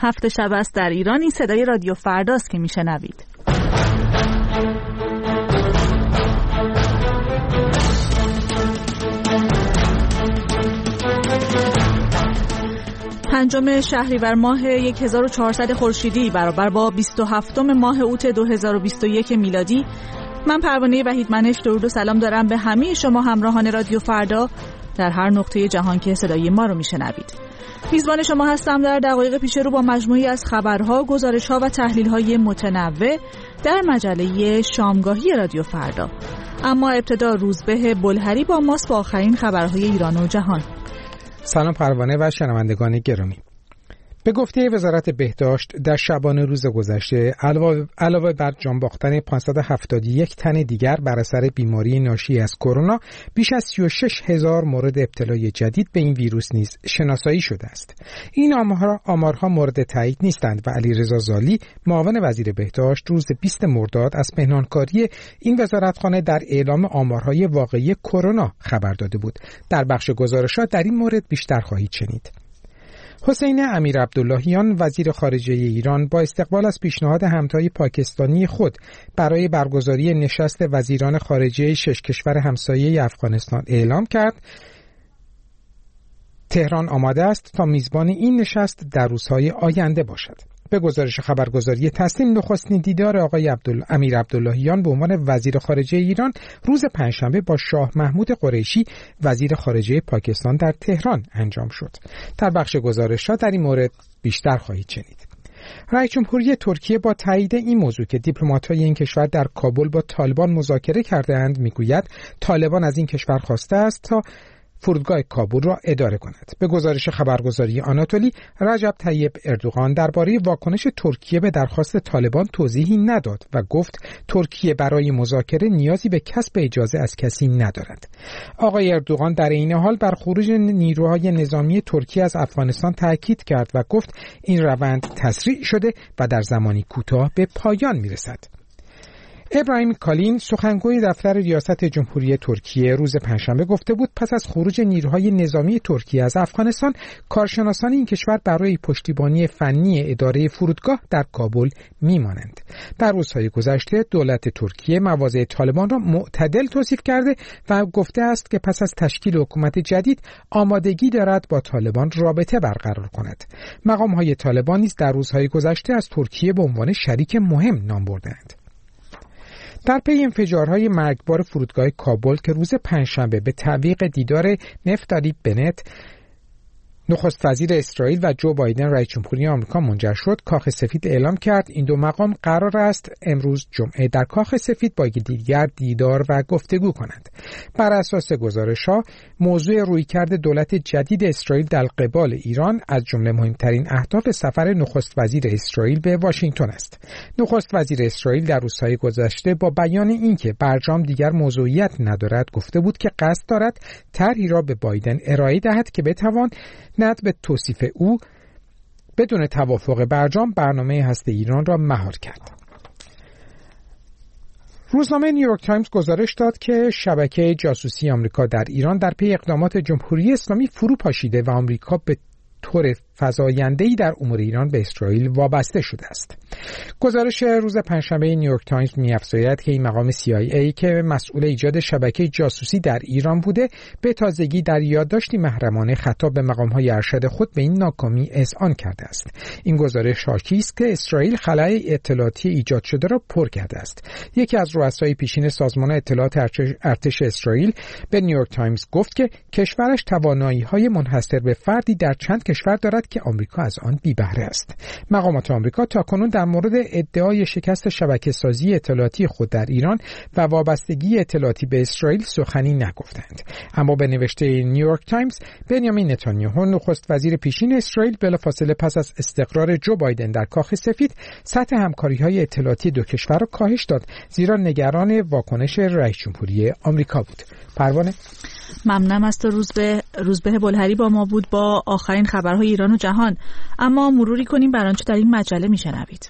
هفت شب است در ایران. این صدای رادیو فرداست که میشنوید. پنجم شهریور ماه 1400 خورشیدی برابر با 27 ماه اوت 2021 میلادی. من پروانه وحیدمنش درود و سلام دارم به همه شما همراهان رادیو فردا در هر نقطه جهان که صدای ما رو میشنوید. میزبان شما هستم در دقایق پیش رو با مجموعی از خبرها، گزارش‌ها و تحلیل‌های متنوع در مجله شامگاهی رادیو فردا. اما ابتدا روزبه بلهری با ماست با آخرین خبرهای ایران و جهان. سلام پروانه و شنوندگان گرامی. به گفته وزارت بهداشت در شبانه روز گذشته علاوه بر جان باختن 571 تن دیگر بر اثر بیماری ناشی از کرونا، بیش از 36,000 مورد ابتلای جدید به این ویروس نیز شناسایی شده است. این آمارها مورد تایید نیستند و علیرضا زالی معاون وزیر بهداشت روز 20 مرداد از پنهانکاری این وزارتخانه در اعلام آمارهای واقعی کرونا خبر داده بود. در بخش گزارشات در این مورد بیشتر خواهید شنید. حسین امیرعبداللهیان وزیر خارجه ایران با استقبال از پیشنهاد همتای پاکستانی خود برای برگزاری نشست وزیران خارجه 6 کشور همسایه افغانستان اعلام کرد تهران آماده است تا میزبان این نشست در روزهای آینده باشد. به گزارش خبرگزاری تسنیم نخستین دیدار آقای امیرعبداللهیان به عنوان وزیر خارجه ایران روز پنجشنبه با شاه محمود قریشی وزیر خارجه پاکستان در تهران انجام شد. در بخش گزارش‌ها در این مورد بیشتر خواهید شنید. رئیس جمهوری ترکیه با تایید این موضوع که دیپلمات‌های این کشور در کابل با طالبان مذاکره کرده‌اند میگوید طالبان از این کشور خواسته است تا فرودگاه کابل را اداره کند. به گزارش خبرگزاری آناتولی، رجب طیب اردوغان درباره واکنش ترکیه به درخواست طالبان توضیحی نداد و گفت ترکیه برای مذاکره نیازی به کسب اجازه از کسی ندارد. آقای اردوغان در این حال بر خروج نیروهای نظامی ترکیه از افغانستان تاکید کرد و گفت این روند تسریع شده و در زمانی کوتاه به پایان میرسد. ابراهیم کالین سخنگوی دفتر ریاست جمهوری ترکیه روز پنجشنبه گفته بود پس از خروج نیروهای نظامی ترکیه از افغانستان کارشناسان این کشور برای پشتیبانی فنی اداره فرودگاه در کابل میمانند. در روزهای گذشته دولت ترکیه مواضع طالبان را معتدل توصیف کرده و گفته است که پس از تشکیل حکومت جدید آمادگی دارد با طالبان رابطه برقرار کند. مقام‌های طالبان نیز در روزهای گذشته از ترکیه به عنوان شریک مهم نام بردند. در پی انفجارهای مرگبار فرودگاه کابل که روز پنجشنبه به تعویق دیدار نفتالی بنت نخست وزیر اسرائیل و جو بایدن رئیس جمهوری آمریکا منجر شد، کاخ سفید اعلام کرد این دو مقام قرار است امروز جمعه در کاخ سفید با یکدیگر دیدار و گفتگو کنند. بر اساس گزارش‌ها موضوع رویکرد دولت جدید اسرائیل در قبال ایران از جمله مهمترین اهداف سفر نخست وزیر اسرائیل به واشنگتن است. نخست وزیر اسرائیل در روزهای گذشته با بیان اینکه برجام دیگر موضوعیت ندارد گفته بود که قصد دارد طرحی را به بایدن ارائه دهد که بتواند به توصیف او بدون توافق برجام برنامه هسته ایران را مهار کرد. روزنامه نیویورک تایمز گزارش داد که شبکه جاسوسی آمریکا در ایران در پی اقدامات جمهوری اسلامی فرو پاشیده و آمریکا به طور فزاینده‌ای در امور ایران به اسرائیل وابسته شده است. گزارش روز پنجشنبه نیویورک تایمز می‌افزاید که این مقام CIA که مسئول ایجاد شبکه جاسوسی در ایران بوده به تازگی در یادداشتی محرمانه خطاب به مقام‌های ارشد خود به این ناکامی اذعان کرده است. این گزارش حاکی است که اسرائیل خلأ اطلاعاتی ایجاد شده را پر کرده است. یکی از رؤسای پیشین سازمان اطلاعات ارتش اسرائیل به نیویورک تایمز گفت که کشورش توانایی‌های منحصر به فردی در چند کشور دارد که آمریکا از آن بی بهره است. مقامات آمریکا تاکنون در مورد ادعای شکست شبکه‌سازی اطلاعاتی خود در ایران و وابستگی اطلاعاتی به اسرائیل سخنی نگفتند. اما به نوشته نیویورک تایمز بنیامین نتانیاهو نخست وزیر پیشین اسرائیل بلافاصله پس از استقرار جو بایدن در کاخ سفید سطح همکاری‌های اطلاعاتی دو کشور را کاهش داد، زیرا نگران واکنش رئیس جمهوری آمریکا بود. پروانه، ممنونم از تو روزبه بلهری با ما بود با آخرین خبرهای ایران و جهان. اما مروری کنیم بر آنچه در این مجله میشنوید.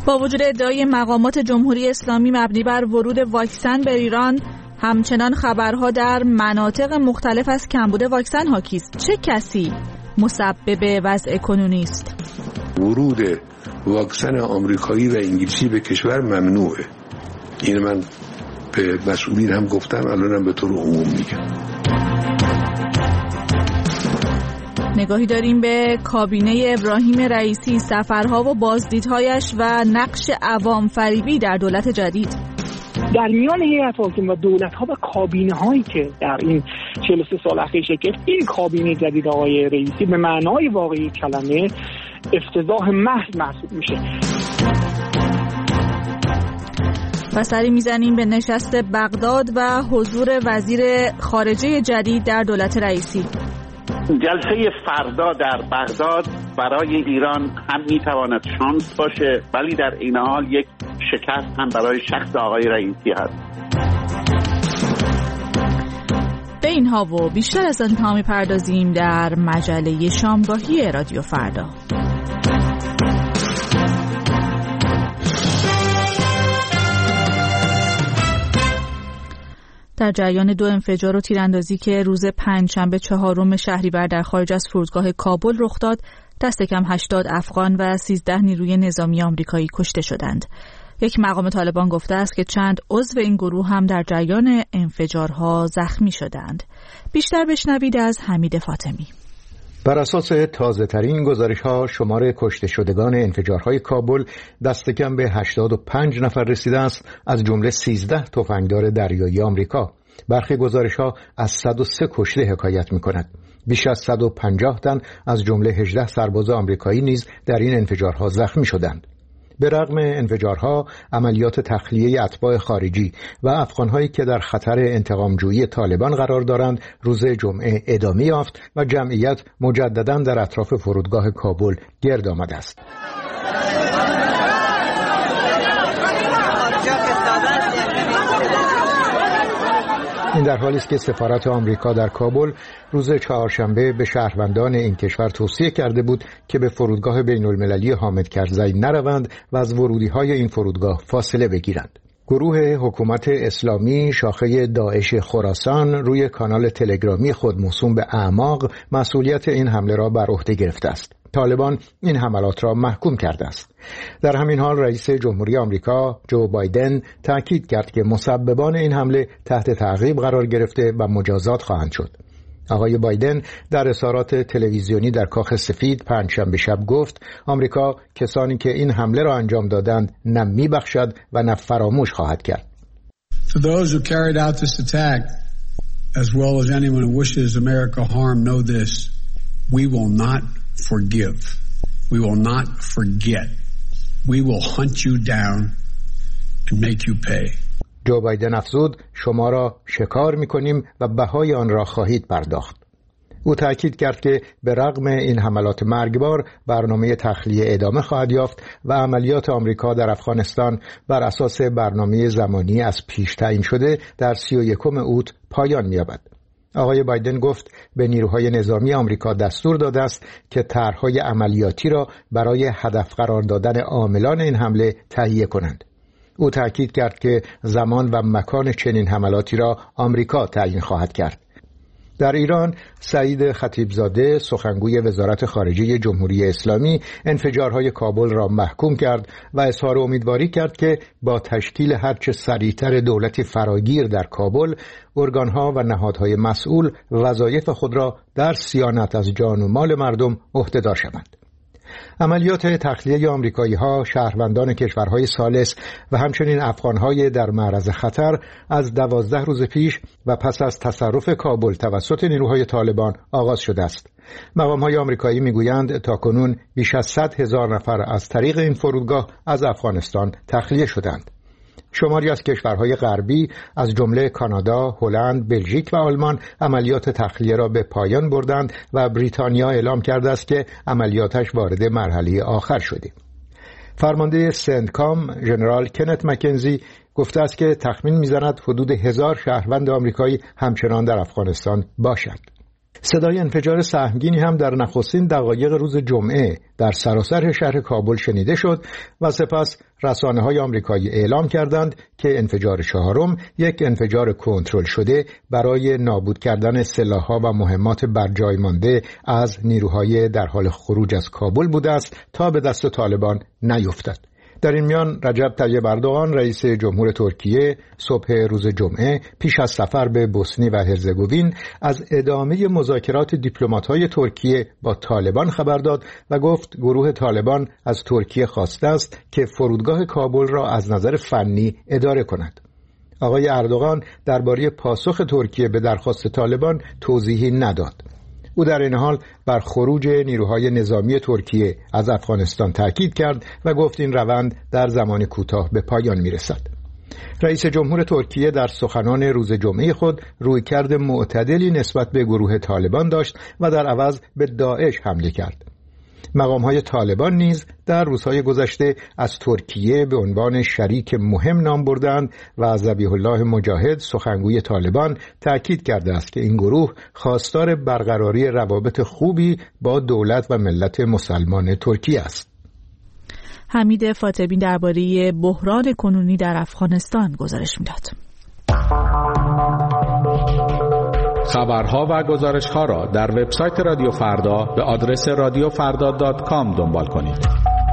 با وجود ادعای مقامات جمهوری اسلامی مبنی بر ورود واکسن به ایران، همچنان خبرها در مناطق مختلف از کمبود واکسن حاکی است. چه کسی مسبب وضع کنونی است؟ ورود واکسن آمریکایی و انگلیسی به کشور ممنوعه. این من به مسئولین هم گفتم، الانم به طور عموم میگم. نگاهی داریم به کابینه ابراهیم رئیسی، سفرها و بازدیدهایش و نقش عوام فریبی در دولت جدید. در میان هیئت حاکم و دولت‌ها و کابینه‌هایی که در این 43 سال اخیر شکل گرفت، این کابینه جدید آقای رئیسی به معنای واقعی کلمه افتضاح محض محسوب میشه. و سری میزنیم به نشست بغداد و حضور وزیر خارجه جدید در دولت رئیسی. جلسه فردا در بغداد برای ایران هم میتواند شانس باشه، ولی در این حال یک شکست هم برای شخص آقای رئیسی هست. به اینها و بیشتر از آنها میپردازیم در مجله شامگاهی رادیو فردا. در جریان 2 انفجار و تیراندازی که روز پنجشنبه 4 شهریور در خارج از فرودگاه کابل رخ داد، دست کم 80 افغان و 13 نیروی نظامی آمریکایی کشته شدند. یک مقام طالبان گفته است که چند عضو این گروه هم در جریان انفجارها زخمی شدند. بیشتر بشنوید از حمید فاطمی. بر اساس تازه‌ترین گزارش‌ها، شمار کشته شدگان انفجارهای کابل دست کم به 85 نفر رسیده است، از جمله 13 تفنگدار دریایی آمریکا. برخی گزارش‌ها از 103 کشته حکایت می‌کند. بیش از 150 تن از جمله 18 سرباز آمریکایی نیز در این انفجارها زخمی شدند. به رغم انفجارها، عملیات تخلیه اتباع خارجی و افغان‌هایی که در خطر انتقام‌جویی طالبان قرار دارند روز جمعه ادامه یافت و جمعیت مجدداً در اطراف فرودگاه کابل گرد آمده است. این در حالی است که سفارت آمریکا در کابل روز چهارشنبه به شهروندان این کشور توصیه کرده بود که به فرودگاه بین‌المللی حامد کرزی نروند و از ورودی‌های این فرودگاه فاصله بگیرند. گروه حکومت اسلامی شاخه داعش خراسان روی کانال تلگرامی خود موسوم به اعماق مسئولیت این حمله را بر عهده گرفته است. طالبان این حملات را محکوم کرده است. در همین حال رئیس جمهوری آمریکا جو بایدن تاکید کرد که مسببان این حمله تحت تعقیب قرار گرفته و مجازات خواهند شد. آقای بایدن در اظهارات تلویزیونی در کاخ سفید پنجشنبه شب گفت آمریکا کسانی که این حمله را انجام دادند نه میبخشد و نه فراموش خواهد کرد. To those who carried out this attack, as well as anyone who wishes America harm, know this: we will not forgive. We will not forget. We will hunt you down and make you pay. جو بایدن افزود شما را شکار می‌کنیم و بهای آن را خواهید پرداخت. او تأکید کرد که به رغم این حملات مرگبار برنامه تخلیه ادامه خواهد یافت و عملیات آمریکا در افغانستان بر اساس برنامه زمانی از پیش تعیین شده در 31 اوت پایان می‌یابد. آقای بایدن گفت به نیروهای نظامی آمریکا دستور داده است که طرح‌های عملیاتی را برای هدف قرار دادن عاملان این حمله تهیه کنند. او تأکید کرد که زمان و مکان چنین حملاتی را آمریکا تعیین خواهد کرد. در ایران سعید خطیبزاده سخنگوی وزارت خارجه جمهوری اسلامی انفجارهای کابل را محکوم کرد و اظهار امیدواری کرد که با تشکیل هرچه سریعتر دولتی فراگیر در کابل، ارگانها و نهادهای مسئول وظایف خود را در صیانت از جان و مال مردم عهده‌دار شوند. عملیات تخلیه آمریکایی‌ها شهروندان کشورهای ثالث و همچنین افغان‌های در معرض خطر از 12 روز پیش و پس از تصرف کابل توسط نیروهای طالبان آغاز شده است. مقام‌های آمریکایی می‌گویند تاکنون بیش از 100,000 نفر از طریق این فرودگاه از افغانستان تخلیه شدند. شماری از کشورهای غربی از جمله کانادا، هلند، بلژیک و آلمان عملیات تخلیه را به پایان بردند و بریتانیا اعلام کرده است که عملیاتش وارد مرحله آخر شده. فرمانده سنتکام ژنرال کنت مکنزی گفته است که تخمین می‌زند حدود 1000 شهروند آمریکایی همچنان در افغانستان باشند. صدای انفجار سهمگینی هم در نخستین دقایق روز جمعه در سراسر شهر کابل شنیده شد و سپس رسانه‌های آمریکایی اعلام کردند که انفجار چهارم یک انفجار کنترل شده برای نابود کردن سلاح‌ها و مهمات بر جای مانده از نیروهای در حال خروج از کابل بوده است تا به دست طالبان نیفتد. در این میان رجب طیب اردوغان رئیس جمهور ترکیه صبح روز جمعه پیش از سفر به بوسنی و هرزگوین از ادامه مذاکرات دیپلمات‌های ترکیه با طالبان خبر داد و گفت گروه طالبان از ترکیه خواسته است که فرودگاه کابل را از نظر فنی اداره کند. آقای اردوغان درباره پاسخ ترکیه به درخواست طالبان توضیحی نداد. او در این حال بر خروج نیروهای نظامی ترکیه از افغانستان تاکید کرد و گفت این روند در زمان کوتاه به پایان میرسد. رئیس جمهور ترکیه در سخنان روز جمعه خود رویکرد معتدلی نسبت به گروه طالبان داشت و در عوض به داعش حمله کرد. مقام‌های طالبان نیز در روزهای گذشته از ترکیه به عنوان شریک مهم نام بردند و ذبیح الله مجاهد سخنگوی طالبان تأکید کرده است که این گروه خواستار برقراری روابط خوبی با دولت و ملت مسلمان ترکیه است. حمید فاطمی درباره بحران کنونی در افغانستان گزارش می‌داد. خبرها و گزارش‌ها را در وبسایت رادیو فردا به آدرس radiofrda.com دنبال کنید.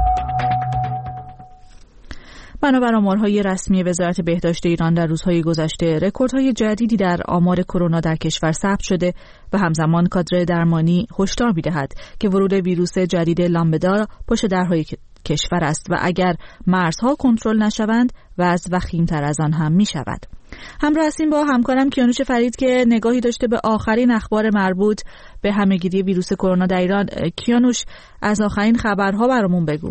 بنابر آمارهای رسمی وزارت بهداشت ایران در روزهای گذشته رکوردهای جدیدی در آمار کرونا در کشور ثبت شده و همزمان کادر درمانی هشدار می‌دهد که ورود ویروس جدید لامبدا پشت درهای کشور است و اگر مرزها کنترل نشوند وضع وخیم‌تر از آن هم می‌شود. همراه هستیم با همکارم کیانوش فرید که نگاهی داشته به آخرین اخبار مربوط به همه‌گیری ویروس کرونا در ایران. کیانوش، از آخرین خبرها برامون بگو.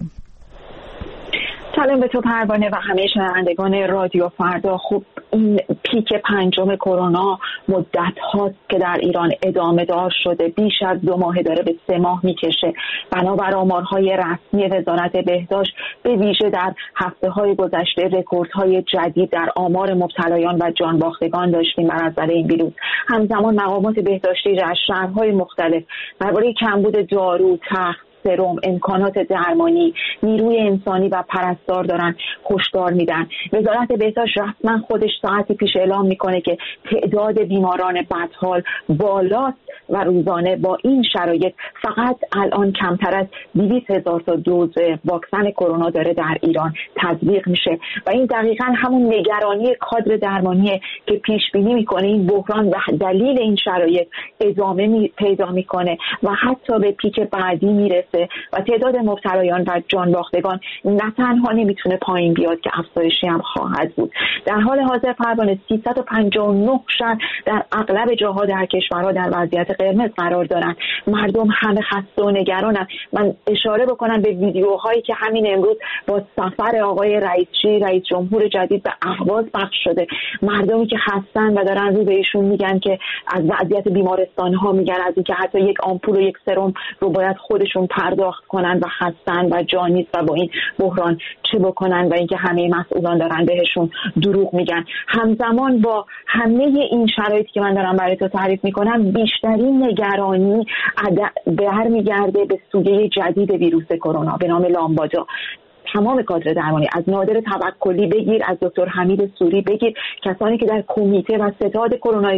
سلام به تو پروانه و همه شنوندگان رادیو فردا. خوب، این پیک پنجم کرونا مدت هاست که در ایران ادامه دار شده، بیش از 2 ماه داره به 3 ماه میکشه. بنابر آمارهای رسمی وزارت بهداشت به ویژه در هفته های گذشته رکوردهای جدید در آمار مبتلایان و جانباختگان داشتیم بر اثر این ویروس. همزمان مقامات بهداشتی در شهرهای مختلف درباره کمبود دارو، تخت، سرم، امکانات درمانی، نیروی انسانی و پرستار دارن هشدار میدن. وزارت بهداشت رسما خودش ساعتی پیش اعلام میکنه که تعداد بیماران بدحال بالاست و روزانه با این شرایط فقط الان کمتر از 200,000 تا دوز واکسن کرونا داره در ایران تزریق میشه و این دقیقاً همون نگرانی کادر درمانی که پیش بینی میکنه این بحران و دلیل این شرایط ادامه پیدا میکنه و حتی به پیک بعدی میرسه و تعداد مبتلایان و جانباختگان نه تنها نمیتونه پایین بیاد که افزایشی هم خواهد بود. در حال حاضر پروانه 359 شهر در اغلب جاها در کشورها در وضعیت قرمز قرار دارن. مردم همه خسته و نگرانن. من اشاره بکنم به ویدیوهایی که همین امروز با سفر آقای رئیس جمهور جدید به اهواز پخش شده. مردمی که خستن و دارن رو بهشون میگن که از وضعیت بیمارستان ها، میگن از اینکه حتی یک آمپول و یک سرم رو باید خودشون پرداخت کنن و خستن و جا نیست و با این بحران چه بکنن و اینکه همه مسئولان دارن بهشون دروغ میگن. همزمان با همه این شرایطی که من دارم برای تو تعریف میکنم بیشترین نگرانی برمیگرده به سویه جدید ویروس کرونا به نام لامبادا. تمام کادر درمانی از نادر توکلی بگیر، از دکتر حمید سوری بگیر، کسانی که در کمیته و ستاد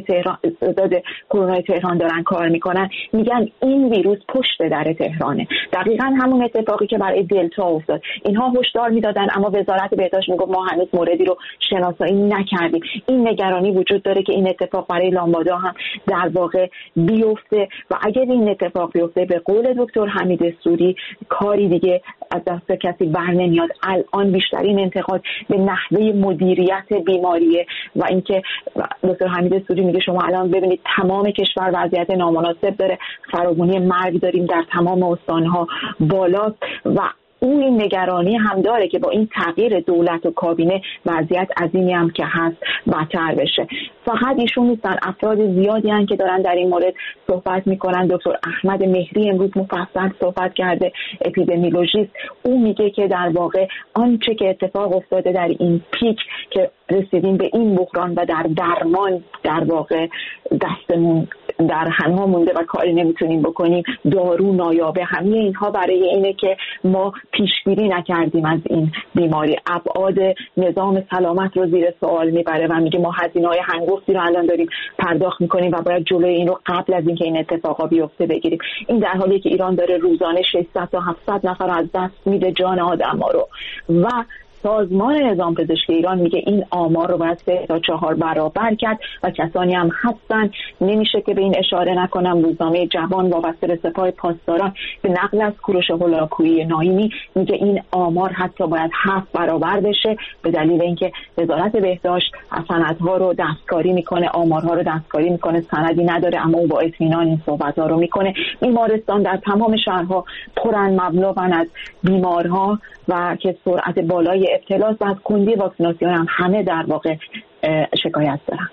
کرونای تهران دارن کار میکنن میگن این ویروس پشت در تهرانه. دقیقاً همون اتفاقی که برای دلتا افتاد. اینها هشدار میدادن اما وزارت بهداشت میگفت ما هنوز موردی رو شناسایی نکردیم. این نگرانی وجود داره که این اتفاق برای لامبادا هم در واقع بیفته و اگر این اتفاق بیفته به قول دکتر حمید سوری کاری دیگه از دست کسی نمیاد. الان بیشترین انتقاد به نحوه مدیریت بیماریه و اینکه دکتر حمید سوری میگه شما الان ببینید تمام کشور وضعیت نامناسب داره، فراگونی مرگ داریم در تمام استانها بالاست و او این نگرانی هم داره که با این تغییر دولت و کابینه وضعیت عظیمی هم که هست بدتر بشه. فقط ایشون نیستن، افراد زیادی هستن که دارن در این مورد صحبت میکنن. دکتر احمد مهری امروز مفصل صحبت کرده، اپیدمیولوژیست. او میگه که در واقع آنچه که اتفاق افتاده در این پیک که رسیدیم به این بحران و در درمان در واقع دستمون در حنا مونده و کاری نمیتونیم بکنیم، دارو نایابه، همه اینها برای اینه که ما پیشگیری نکردیم از این بیماری. ابعاد نظام سلامت رو زیر سوال میبره و میگه ما هزینه‌های هنگفتی رو الان داریم پرداخت میکنیم و باید جلوی این رو قبل از اینکه این اتفاقا بیفته بگیریم. این در حالی که ایران داره روزانه 600 تا 700 نفر از دست میده جان آدم‌ها رو و سازمان نظام پزشکی ایران میگه این آمار رو باید 3 تا 4 برابر کرد و کسانی هم هستن، نمیشه که به این اشاره نکنم. روزنامه جوان وابسته به سپاه پاسداران به نقل از کوروش هولاکویی ناینی میگه این آمار حتی باید 7 برابر بشه به دلیل اینکه وزارت بهداشت سندها رو دستکاری میکنه، آمارها رو دستکاری میکنه، سندی نداره اما او با اطمینان این صحبت‌ها رو میکنه. بیمارستان در تمام شهرها پرن مبلغن از بیمارها و که سرعت بالای ابتلاس و از کندی واکسیناسیون هم همه در واقع شکایت دارن.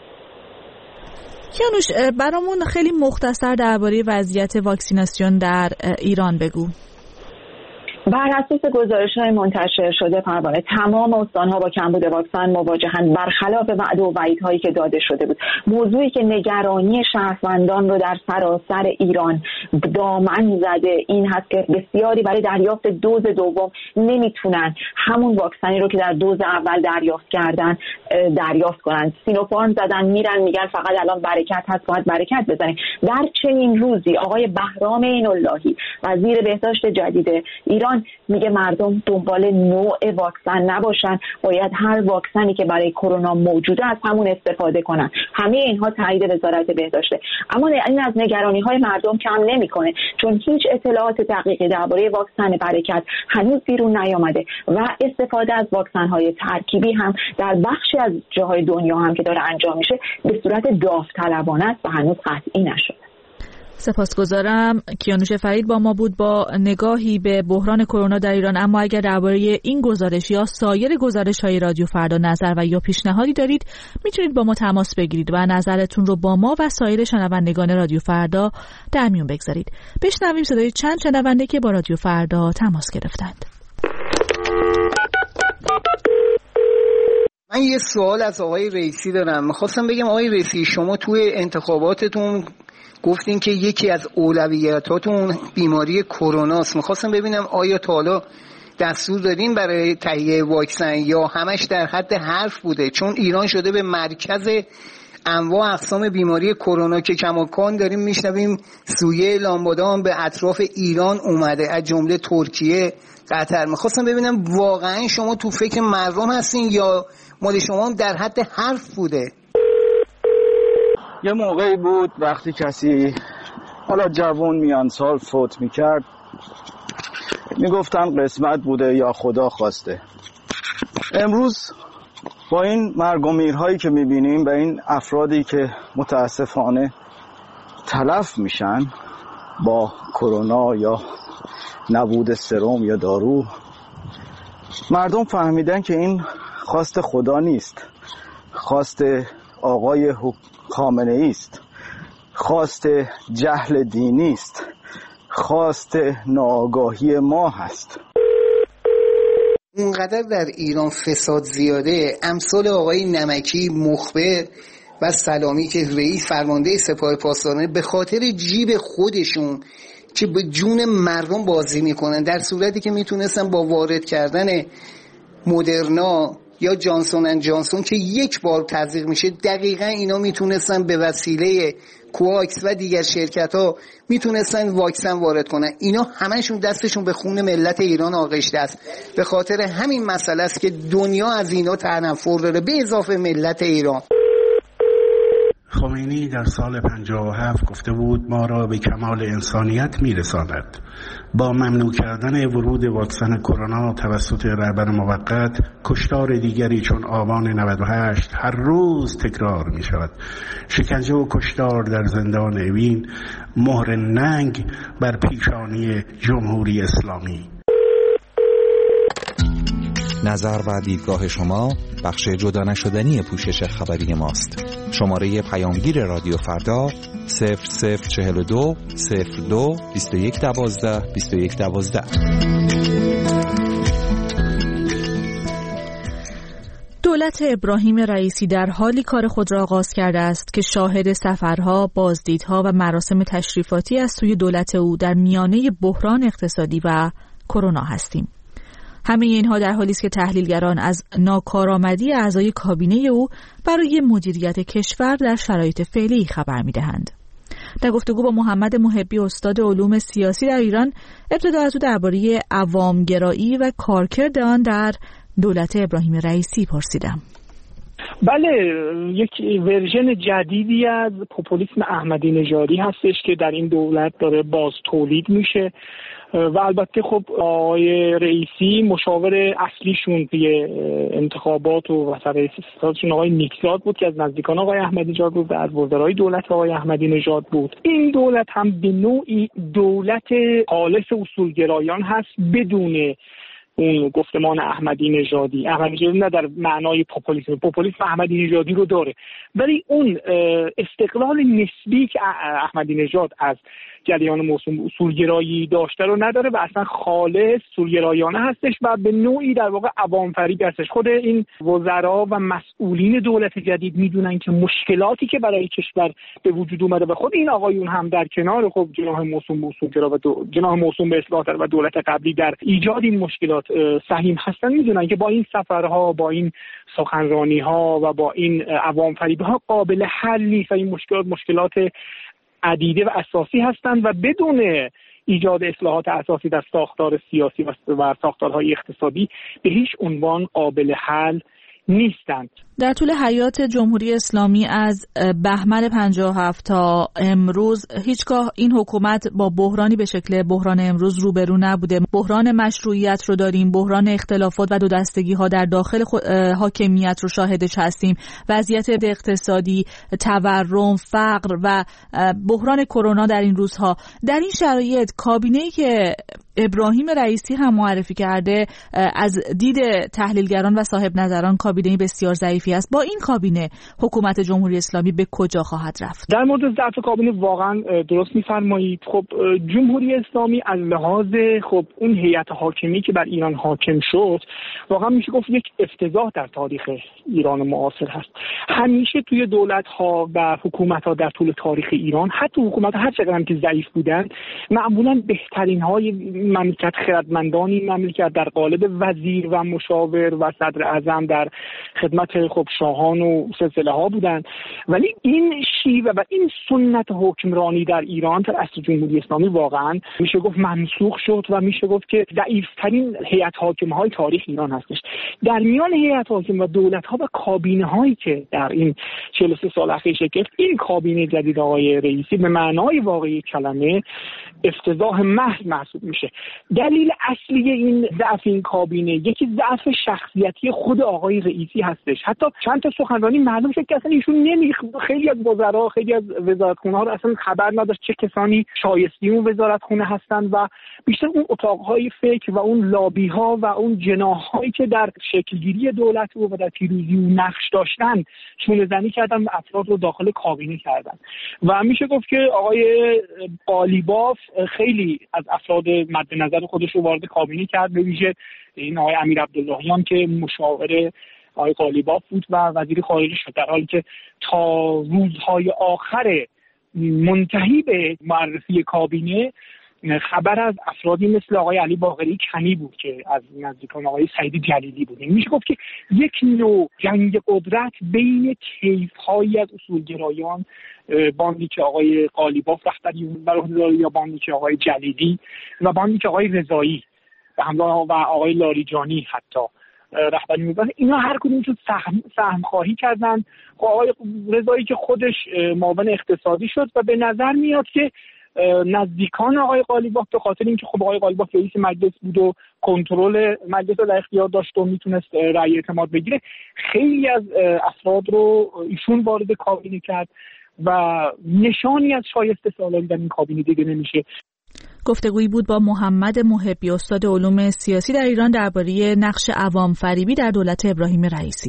کیانوش، برامون خیلی مختصر درباره وضعیت واکسیناسیون در ایران بگو. بر اساس گزارش‌های منتشر شده پروانه، تمام استان‌ها با کمبود واکسن مواجهند، برخلاف وعده و وعیدهایی که داده شده بود. موضوعی که نگرانی شهروندان رو در سراسر ایران دامن زده این هست که بسیاری برای دریافت دوز دوم نمیتونن همون واکسنی رو که در دوز اول دریافت کردن دریافت کنن. سینوفارم زدن میرن میگن فقط الان برکت هست باید برکت بزنید. در چنین روزی آقای بهرام عین‌اللهی وزیر بهداشت جدید ایران میگه مردم دنبال نوع واکسن نباشن، باید هر واکسنی که برای کرونا موجوده از همون استفاده کنن. همه اینها تایید وزارت بهداشته. اما این از نگرانی‌های مردم کم نمی‌کنه، چون هیچ اطلاعات دقیقی درباره واکسن برکت هنوز بیرون نیامده و استفاده از واکسن‌های ترکیبی هم در بخشی از جاهای دنیا هم که داره انجام میشه به صورت داوطلبانه است و هنوز قطعی نشده. سپاسگزارم. کیانوش فرید با ما بود با نگاهی به بحران کرونا در ایران. اما اگر درباره این گزارش یا سایر گزارش‌های رادیو فردا نظر و یا پیشنهادی دارید میتونید با ما تماس بگیرید و نظرتون رو با ما و سایر شنوندگان رادیو فردا در میون بگذارید. بشنویم صدای چند شنونده که با رادیو فردا تماس گرفتند. من یه سوال از آقای رئیسی دارم. می‌خواستم بگم آقای رئیسی، شما توی انتخاباتتون گفتین که یکی از اولویتاتون بیماری کرونا است. می‌خواستم ببینم آیا تا حالا دستور دادین برای تهیه واکسن یا همش در حد حرف بوده؟ چون ایران شده به مرکز انواع اقسام بیماری کرونا که کماکان داریم میشنویم سویه لامبادان به اطراف ایران اومده از جمله ترکیه، قطر. می‌خواستم ببینم واقعا شما تو فکر مردم هستین یا مال شما هم در حد حرف بوده؟ یه موقعی بود وقتی کسی حالا جوان میان سال فوت میکرد میگفتن قسمت بوده یا خدا خواسته. امروز با این مرگ و میرهایی که میبینیم و این افرادی که متاسفانه تلف میشن با کرونا یا نبود سرم یا دارو، مردم فهمیدن که این خواست خدا نیست، خواست آقای خامنه‌ای است، خواست جهل دینی است، خواست ناآگاهی ما هست. اونقدر در ایران فساد زیاده، امثال آقای نمکی مخبر و سلامی که رئیس فرمانده سپاه پاسداران به خاطر جیب خودشون که به جون مردم بازی میکنن، در صورتی که میتونستن با وارد کردن مدرنا یا جانسون اند جانسون که یک بار تزریق میشه، دقیقا اینا میتونستن به وسیله کوواکس و دیگر شرکت ها میتونستن واکسن وارد کنن. اینا همشون دستشون به خون ملت ایران آغشته است. به خاطر همین مسئله است که دنیا از اینا تنفر داره، به اضافه ملت ایران. خمینی در سال 57 گفته بود ما را به کمال انسانیت میرساند. با ممنوع کردن ورود واکسن کرونا توسط رهبر موقت، کشتار دیگری چون آبان 98 هر روز تکرار می شود. شکنجه و کشتار در زندان اوین مهر ننگ بر پیشانی جمهوری اسلامی. نظر و دیدگاه شما بخش جدا نشدنی پوشش خبری ماست. شماره پیامگیر رادیو فردا 0042 02 2112 2112. دولت ابراهیم رئیسی در حالی کار خود را آغاز کرده است که شاهد سفرها، بازدیدها و مراسم تشریفاتی از سوی دولت او در میانه بحران اقتصادی و کرونا هستیم. همه اینها در حالی است که تحلیلگران از ناکارآمدی اعضای کابینه او برای مدیریت کشور در شرایط فعلی خبر می‌دهند. در گفتگو با محمد محبی استاد علوم سیاسی در ایران، ابتدا از او درباره عوامگرایی و کارکرد آن در دولت ابراهیم رئیسی پرسیدم. بله، یک ورژن جدیدی از پوپولیسم احمدی نژادی هستش که در این دولت داره باز تولید میشه و البته خب آقای رئیسی مشاور اصلیشون توی انتخابات و رئیس ستادشون آقای نیکزاد بود که از نزدیکان آقای احمدی نژاد بود و از وزرای دولت آقای احمدی نژاد بود. این دولت هم به نوعی دولت خالص اصولگرایان هست بدون اون گفتمان احمدی نژادی نه در معنای پوپولیسم احمدی نژادی رو داره، ولی اون استقلال نسبی که احمدی نژاد از جریان موسوم اصولگرایی داشته رو نداره و اصلا خالص اصولگرایانه هستش و به نوعی در واقع عوام فریب هستش. خود این وزرا و مسئولین دولت جدید میدونن که مشکلاتی که برای کشور به وجود اومده و خود این آقایون هم در کنار خب جناح موسوم به اصولگرا و جناح موسوم به اصلاح و دولت قبلی در ایجاد این مشکلات سهیم هستن، میدونن که با این سفرها، با این سخنرانی‌ها و با این عوام فریب‌ها قابل حل نیست و این مشکلات عدیده و اساسی هستند و بدون ایجاد اصلاحات اساسی در ساختار سیاسی و ساختارهای اقتصادی به هیچ عنوان قابل حل نیستند. در طول حیات جمهوری اسلامی از بهمن 57 تا امروز هیچگاه این حکومت با بحرانی به شکل بحران امروز روبرو نبوده. بحران مشروعیت رو داریم، بحران اختلافات و دو دستگی ها در داخل حاکمیت رو شاهدش هستیم، وضعیت اقتصادی، تورم، فقر و بحران کرونا در این روزها. در این شرایط کابینه‌ای که ابراهیم رئیسی هم معرفی کرده از دید تحلیلگران و صاحب نظران کابینه بسیار ضعیفی است. با این کابینه حکومت جمهوری اسلامی به کجا خواهد رفت؟ در مورد ضعف کابینه واقعا درست می‌فرمایید. خب جمهوری اسلامی از لحاظ خب اون هیئت حاکمی که بر ایران حاکم شد واقعا میشه گفت یک افتضاح در تاریخ ایران معاصر هست. همیشه توی دولت‌ها و حکومت‌ها در طول تاریخ ایران، حتی حکومت‌ها هر چقدر که ضعیف بودند، معمولاً بهترین‌های مملکت، خردمندانی مملکت در قالب وزیر و مشاور و صدر اعظم در خدمت خب شاهان و سلسله ها بودند. ولی این شیوه و این سنت حکمرانی در ایران در عصر جمهوری اسلامی واقعا میشه گفت منسوخ شد و میشه گفت که ضعیف‌ترین هیئت حاکمه های تاریخ ایران هستش. در میان هیئت حاکم و دولت ها و کابینه هایی که در این 43 سال اخیر شکل گرفت، این کابینه جدید آقای رئیسی به معنای واقعی کلمه افتضاح محض محسوب میشه. دلیل اصلی این ضعف این کابینه یکی ضعف شخصیتی خود آقای رئیسی هستش. حتی چند تا سخنرانی معلوم شد که اصلا ایشون خیلی از وزرا، خیلی از وزارتخونه‌ها رو اصلا خبر نداشت چه کسانی شایسته اون وزارتخونه هستند و بیشتر اون اتاقهای فکر و اون لابی‌ها و اون جناح‌هایی که در شکلگیری دولت و در پیروزی و نقش داشتن چونه‌زنی کردن و افراد رو داخل کابینه کردن و میشه گفت که آقای قالیباف خیلی از افراد مد نظر خودش رو وارد کابینه کرد، به ویژه این آقای امیر عبداللهیان که مشاور آقای قالیباف بود و وزیر خارجه شد، در حالی که تا روزهای آخر منتهی به معرفی کابینه خبر از افرادی مثل آقای علی باقری کنی بود که از نزدیکان آقای سعید جلیلی بود. میشه گفت که یک نوع جنگ قدرت بین طیف‌هایی از اصولگرایان، باندی که آقای قالیباف رهبری برای یا باندی که آقای جلیلی و باندی که آقای رضایی و همراه و آقای لاریجانی حتی رهبری می‌کنن، اینا هر کدومشون سهم خواهی کردن. آقای رضایی که خودش معاون اقتصادی شد و به نظر میاد که نزدیکان آقای قالیباف به خاطر اینکه خب آقای قالیباف رئیس مجلس بود و کنترل مجلس رو در اختیار داشت و میتونست رأی اعتماد بگیره، خیلی از افراد رو ایشون وارد کابینه کرد و نشانی از شایسته سالاری در این کابینه دیگه نمیشه. گفتگویی بود با محمد محبی استاد علوم سیاسی در ایران درباره نقش عوام فریبی در دولت ابراهیم رئیسی.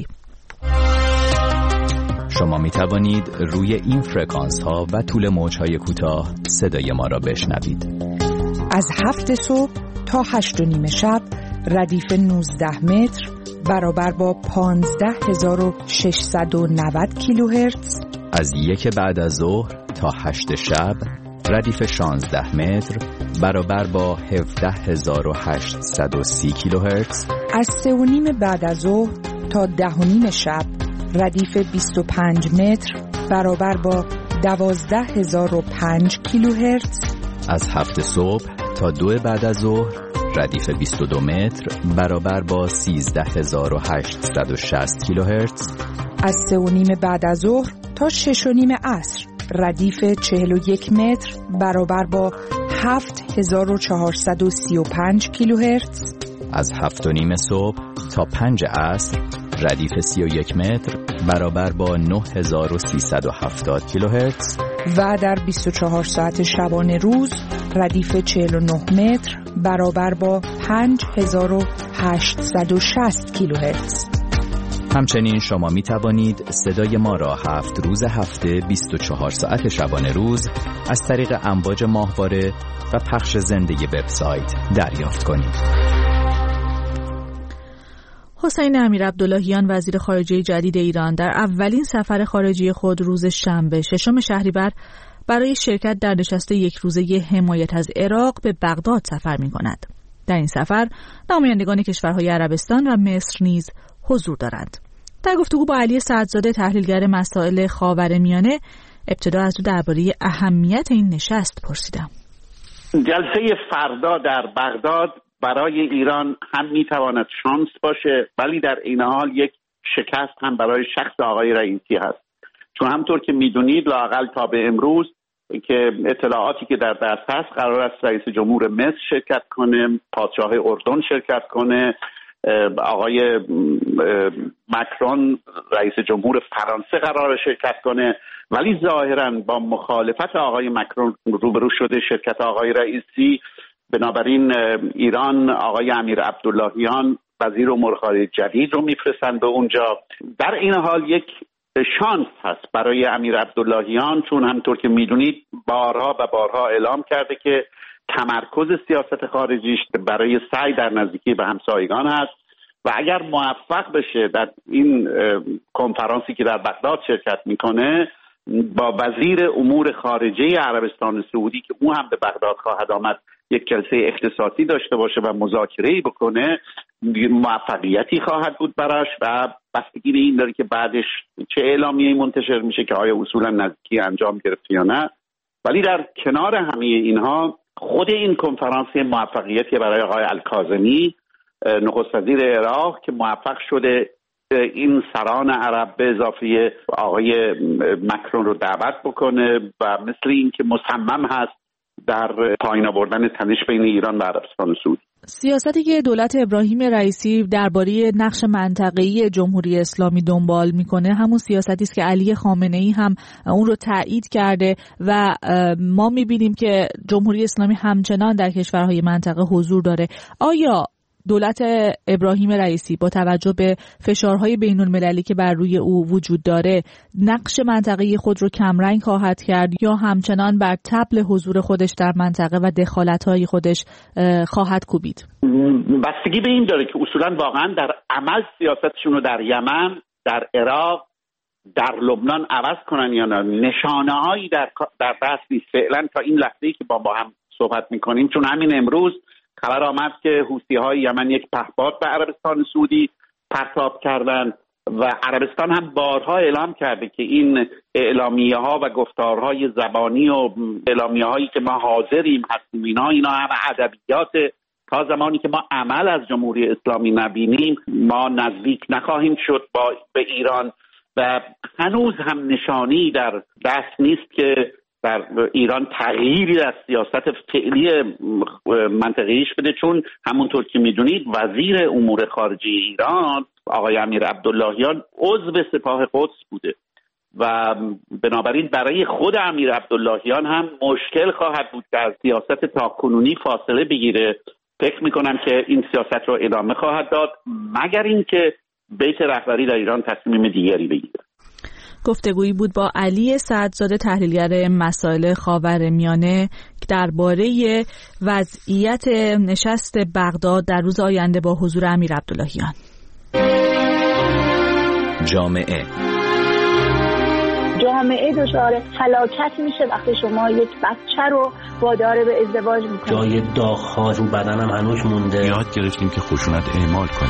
شما می توانید روی این فرکانس ها و طول موج های کوتاه صدای ما را بشنوید. از 7 صبح تا 8:30 شب ردیف 19 متر برابر با 15690 کیلوهرتز. از 1 بعد از ظهر تا 8 شب ردیف 16 متر برابر با 17830 کیلوهرتز. از 3:30 بعد از ظهر تا 10:30 شب ردیف 25 متر برابر با 12005 کیلوهرتز. از 7 صبح تا 2 بعد از ظهر ردیف 22 متر برابر با 13860 کیلوهرتز. از 3:30 بعد از ظهر تا 6:30 عصر ردیف 41 متر برابر با 7435 کیلوهرتز. از 7:30 صبح تا 5 عصر ردیف 31 متر برابر با 9370 کیلوهرتز. و در 24 ساعت شبانه روز ردیف 49 متر برابر با 5860 کیلوهرتز. همچنین شما می توانید صدای ما را 7 روز هفته 24 ساعت شبانه روز از طریق امواج ماهواره و پخش زنده وبسایت دریافت کنید. حسین امیرعبداللهیان وزیر خارجه جدید ایران در اولین سفر خارجی خود روز شنبه 6 شهریور برای شرکت در نشست یک روزه حمایت از عراق به بغداد سفر می کند. در این سفر نمایندگان کشورهای عربستان و مصر نیز حضور دارند. در گفتگو با علی سعدزاده تحلیلگر مسائل خاورمیانه ابتدا از او درباره اهمیت این نشست پرسیدم. جلسه فردا در بغداد برای ایران هم میتواند شانس باشه، ولی در این حال یک شکست هم برای شخص آقای رئیسی هست، چون همطور که میدونید لااقل تا به امروز که اطلاعاتی که در دست هست قرار است رئیس جمهور مصر شرکت کنه، پادشاه اردن شرکت کنه، آقای مکرون رئیس جمهور فرانسه قرار شرکت کنه، ولی ظاهرا با مخالفت آقای مکرون روبرو شده شرکت آقای رئیسی. بنابراین ایران آقای امیرعبداللهیان وزیر امور خارجه جدید رو میفرستن به اونجا. در این حال یک شانس هست برای امیرعبداللهیان، چون همطور که میدونید بارها و بارها اعلام کرده که تمرکز سیاست خارجیش برای سعی در نزدیکی به همسایگان هست و اگر موفق بشه در این کنفرانسی که در بغداد شرکت میکنه با وزیر امور خارجه عربستان سعودی که او هم به بغداد خواهد آمد یک جلسه اختصاصی داشته باشه و مذاکره‌ای بکنه، موفقیتی خواهد بود براش و بستگی به این داره که بعدش چه اعلامیه‌ای منتشر میشه که آیا اصولا نزدیکی انجام گرفت یا نه. ولی در کنار همه اینها خود این کنفرانس موفقیتی برای آقای الکاظمی نخست وزیر عراق که موفق شده این سران عرب به اضافه آقای مکرون رو دعوت بکنه و مثل این که مصمم هست در پایین آوردن تنش بین ایران و عربستان سعودی. سیاستی که دولت ابراهیم رئیسی درباره نقش منطقه‌ای جمهوری اسلامی دنبال میکنه همون سیاستی است که علی خامنه‌ای هم اون رو تایید کرده و ما میبینیم که جمهوری اسلامی همچنان در کشورهای منطقه حضور داره. آیا دولت ابراهیم رئیسی با توجه به فشارهای بین‌المللی که بر روی او وجود داره نقش منطقه‌ای خود رو کمرنگ خواهد کرد یا همچنان بر طبل حضور خودش در منطقه و دخالت‌های خودش خواهد کوبید؟ بستگی به این داره که اصولاً واقعاً در عمل سیاستشون رو در یمن، در عراق، در لبنان عوض کنن یا نه. نشانه‌هایی در دست نیست فعلا تا این لحظه‌ای که با هم صحبت می‌کنیم، چون همین امروز خبر آمد که حوثی‌های یمن یک پهپاد به عربستان سعودی پرتاب کردند و عربستان هم بارها اعلام کرده که این اعلامیه‌ها و گفتارهای زبانی و اعلامیه‌هایی که ما حاضریم هستیم اینا هم ادبیات، تا زمانی که ما عمل از جمهوری اسلامی نبینیم ما نزدیک نخواهیم شد به ایران و هنوز هم نشانی در دست نیست که در ایران تغییری در سیاست فعلی منطقه‌ایش بده، چون همونطور که میدونید وزیر امور خارجه ایران آقای امیرعبداللهیان عضو سپاه قدس بوده و بنابراین برای خود امیرعبداللهیان هم مشکل خواهد بود که از سیاست تاکنونی فاصله بگیره. فکر میکنم که این سیاست رو ادامه خواهد داد مگر اینکه بیت رهبری در ایران تصمیم دیگری بگیره. گفتگویی بود با علی سعدزاده، تحلیلگر مسائل خاورمیانه، درباره وضعیت نشست بغداد در روز آینده با حضور امیر عبداللهیان. جامعه دچار هلاکت میشه وقتی شما یک بچه رو وادار به ازدواج میکنید. جای داغ‌ها رو بدنم هنوز مونده. یاد گرفتیم که خشونت اعمال کنیم.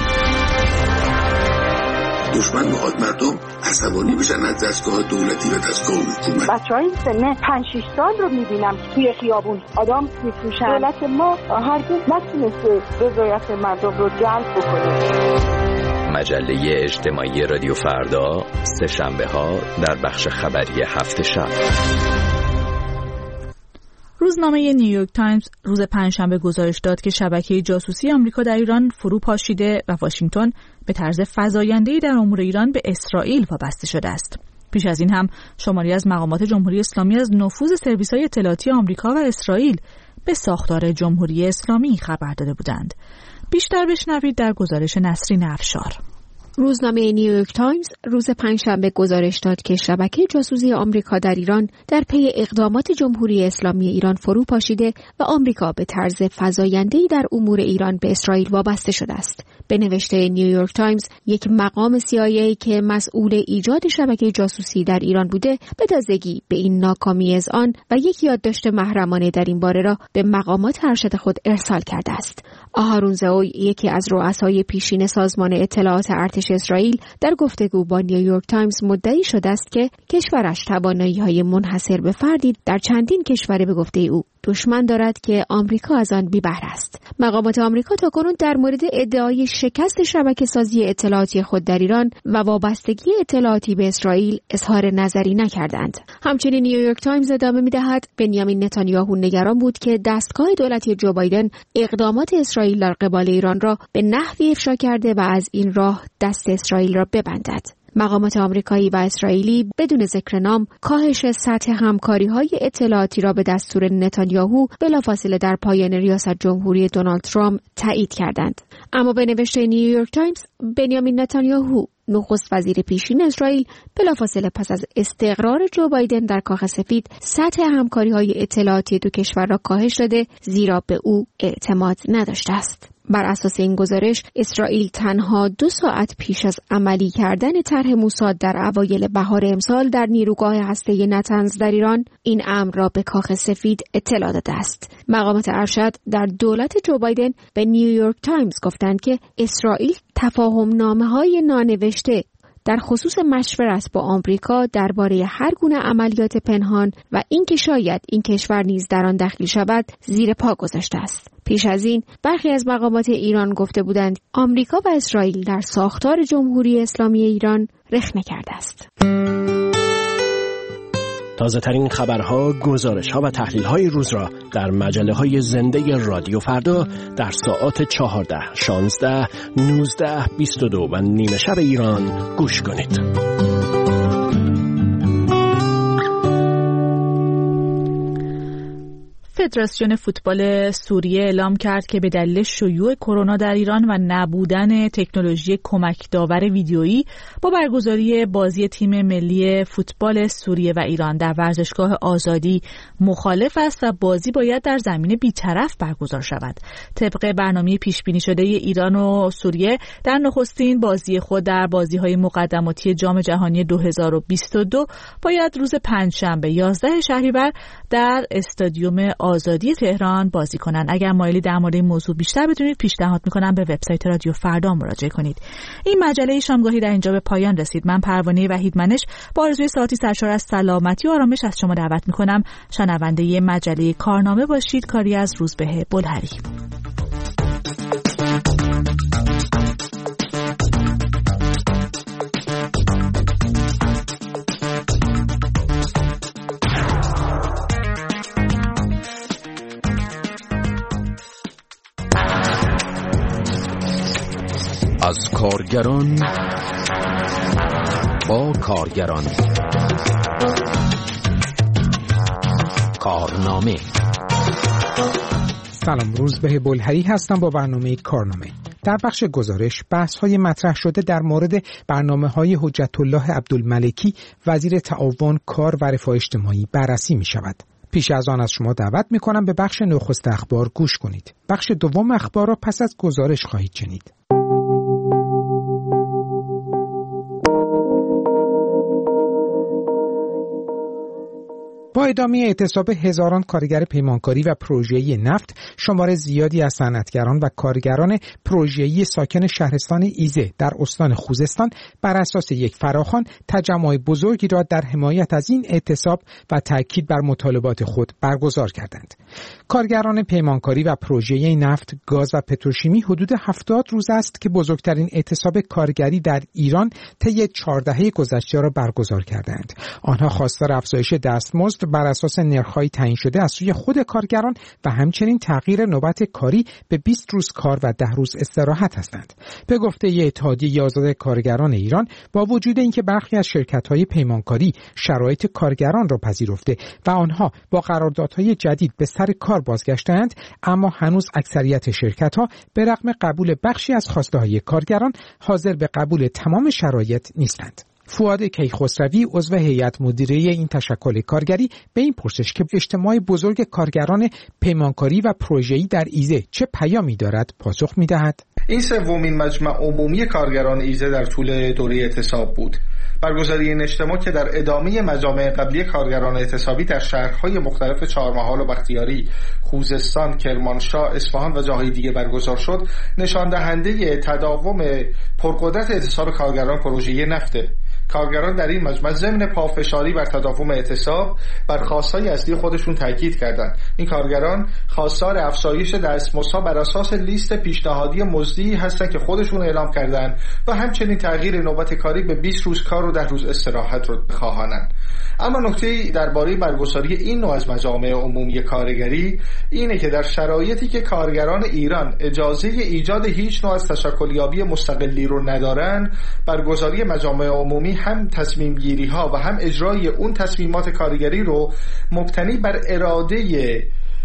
دشمن میخواد مردم عصبانی بشن از دستگاه دولتی و دستگاه حکومت. بچه‌های سن 5-6 سال رو میبینم توی خیابون آدم میفروشن. دولت ما هرگز نتونسته رضایت مردم رو جلب بکنه. مجله اجتماعی رادیو فردا، سه شنبه ها در بخش خبری هفت شب. روزنامه نیویورک تایمز روز پنجشنبه گزارش داد که شبکه جاسوسی آمریکا در ایران فرو پاشیده و واشنگتن به طرز فزاینده‌ای در امور ایران به اسرائیل وابسته شده است. پیش از این هم شماری از مقامات جمهوری اسلامی از نفوذ سرویس‌های اطلاعاتی آمریکا و اسرائیل به ساختار جمهوری اسلامی خبر داده بودند. بیشتر بشنوید در گزارش نسرین افشار. روزنامه نیویورک تایمز روز پنجشنبه گزارش داد که شبکه جاسوسی آمریکا در ایران در پی اقدامات جمهوری اسلامی ایران فرو پاشیده و آمریکا به طرز فزاینده‌ای در امور ایران به اسرائیل وابسته شده است. به نوشته نیویورک تایمز، یک مقام CIA که مسئول ایجاد شبکه جاسوسی در ایران بوده، به تازگی به این ناکامی اذعان و یک یادداشت محرمانه در این باره را به مقامات ارشد خود ارسال کرده است. آهارون زوی، یکی از رؤسای پیشین سازمان اطلاعات ارتش اسرائیل، در گفتگو با نیویورک تایمز مدعی شده است که کشورش توانایی‌های منحصر به فردی در چندین کشور به گفته او دشمن دارد که آمریکا از آن بی بهره است. مقامات آمریکا تاکنون در مورد ادعای شکست شبکه‌سازی اطلاعاتی خود در ایران و وابستگی اطلاعاتی به اسرائیل اظهار نظری نکردند. همچنین نیویورک تایمز ادامه می‌دهد بنیامین نتانیاهو نگران بود که دستگاه دولتی جو بایدن اقدامات اسرائیل در قبال ایران را به نحوی افشا کرده و از این راه دست اسرائیل را ببندد. مقامات آمریکایی و اسرائیلی بدون ذکر نام کاهش سطح همکاری‌های اطلاعاتی را به دستور نتانیاهو بلافاصله در پایان ریاست جمهوری دونالد ترامپ تایید کردند. اما به نوشته نیویورک تایمز، بنیامین نتانیاهو نخست وزیر پیشین اسرائیل بلافاصله پس از استقرار جو بایدن در کاخ سفید سطح همکاری‌های اطلاعاتی دو کشور را کاهش داده، زیرا به او اعتماد نداشته است. بر اساس این گزارش، اسرائیل تنها 2 ساعت پیش از عملی کردن طرح موساد در اوایل بهار امسال در نیروگاه هسته‌ای نتنز در ایران، این امر را به کاخ سفید اطلاع داده است. مقامات ارشد در دولت جو بایدن به نیویورک تایمز گفتند که اسرائیل تفاهم‌نامه‌های نانوشته در خصوص مشورت با آمریکا درباره هر گونه عملیات پنهان و اینکه شاید این کشور نیز در آن دخیل شود زیر پا گذاشته است. پیش از این برخی از مقامات ایران گفته بودند آمریکا و اسرائیل در ساختار جمهوری اسلامی ایران رخنه کرده است. تازه ترین خبرها، گزارش‌ها و تحلیل‌های روز را در مجله‌های زنده رادیو فردا در ساعات 14، 16، 19، 22 و نیمه شب ایران گوش کنید. فدراسیون فوتبال سوریه اعلام کرد که به دلیل شیوع کرونا در ایران و نبودن تکنولوژی کمک داور ویدیویی با برگزاری بازی تیم ملی فوتبال سوریه و ایران در ورزشگاه آزادی مخالف است و بازی باید در زمین بی‌طرف برگزار شود. طبق برنامه پیش بینی شده ایران و سوریه در نخستین بازی خود در بازی‌های مقدماتی جام جهانی 2022 باید روز پنجشنبه 11 شهریور در استادیوم آزادی تهران بازی کنند. اگر مایلی در مورد این موضوع بیشتر بدونید، پیشنهاد میکنم به وبسایت رادیو فردا مراجعه کنید. این مجله شامگاهی در اینجا به پایان رسید. من پروانه وحیدمنش با آرزوی ساعتی سرشار از سلامتی و آرامش از شما دعوت میکنم شنونده مجله کارنامه باشید. کاری از روزبه بلهری. از کارگران با کارگران. کارنامه. سلام، روزبه بلهری هستم با برنامه کارنامه. در بخش گزارش بحث‌های مطرح شده در مورد برنامه‌های حجت الله عبدالملکی وزیر تعاون، کار و رفاه اجتماعی بررسی می‌شود. پیش از آن از شما دعوت می‌کنم به بخش نخست اخبار گوش کنید. بخش دوم اخبار را پس از گزارش خواهید شنید. با ادامه اعتصاب هزاران کارگر پیمانکاری و پروژه‌ای نفت، شمار زیادی از صنعتگران و کارگران پروژه‌ای ساکن شهرستان ایزه در استان خوزستان بر اساس یک فراخوان تجمع بزرگی را در حمایت از این اعتصاب و تاکید بر مطالبات خود برگزار کردند. کارگران پیمانکاری و پروژه‌ای نفت، گاز و پتروشیمی حدود 70 روز است که بزرگترین اعتصاب کارگری در ایران طی 4 دهه گذشته را برگزار کردند. آنها خواستار افزایش دستمزد بر اساس نرخ‌های تعیین شده از سوی خود کارگران و همچنین تغییر نوبت کاری به 20 روز کار و 10 روز استراحت هستند. به گفته اتحادیه آزاد کارگران ایران، با وجود اینکه برخی از شرکت‌های پیمانکاری شرایط کارگران را پذیرفته و آنها با قراردادهای جدید به سر کار بازگشتند، اما هنوز اکثریت شرکت‌ها به رغم قبول بخشی از خواسته‌های کارگران حاضر به قبول تمام شرایط نیستند. فؤاد کیخسروی عضو هیئت مدیره این تشکل کارگری به این پرسش که اجتماع بزرگ کارگران پیمانکاری و پروژه‌ای در ایزه چه پیامی دارد پاسخ می‌دهد. این سومین مجمع عمومی کارگران ایزه در طول دوره اعتصاب بود. برگزاری این اجتماع که در ادامه مجامع قبلی کارگران اعتصابی در شهرهای مختلف چهارمحال و بختیاری، خوزستان، کرمانشاه، اصفهان و جاهای دیگه برگزار شد، نشان دهنده تداوم پرقدرت اعتصاب کارگران پروژه‌ای نفته. کارگران در این مجمع ضمن پافشاری بر تداوم اعتصاب بر خواستهای اصلی خودشون تاکید کردند. این کارگران خواستار افزایش دستمزدها بر اساس لیست پیشنهادی مزدی هستند که خودشون اعلام کردند و همچنین تغییر نوبت کاری به 20 روز کار و 10 روز استراحت رو خواهانند. اما نکته درباره برگزاری این نوع از مجامع عمومی کارگری اینه که در شرایطی که کارگران ایران اجازه ایجاد هیچ نوع از تشکلیابی مستقلی رو ندارن، برگزاری مجامع عمومی هم تصمیم گیری ها و هم اجرای اون تصمیمات کارگری رو مبتنی بر اراده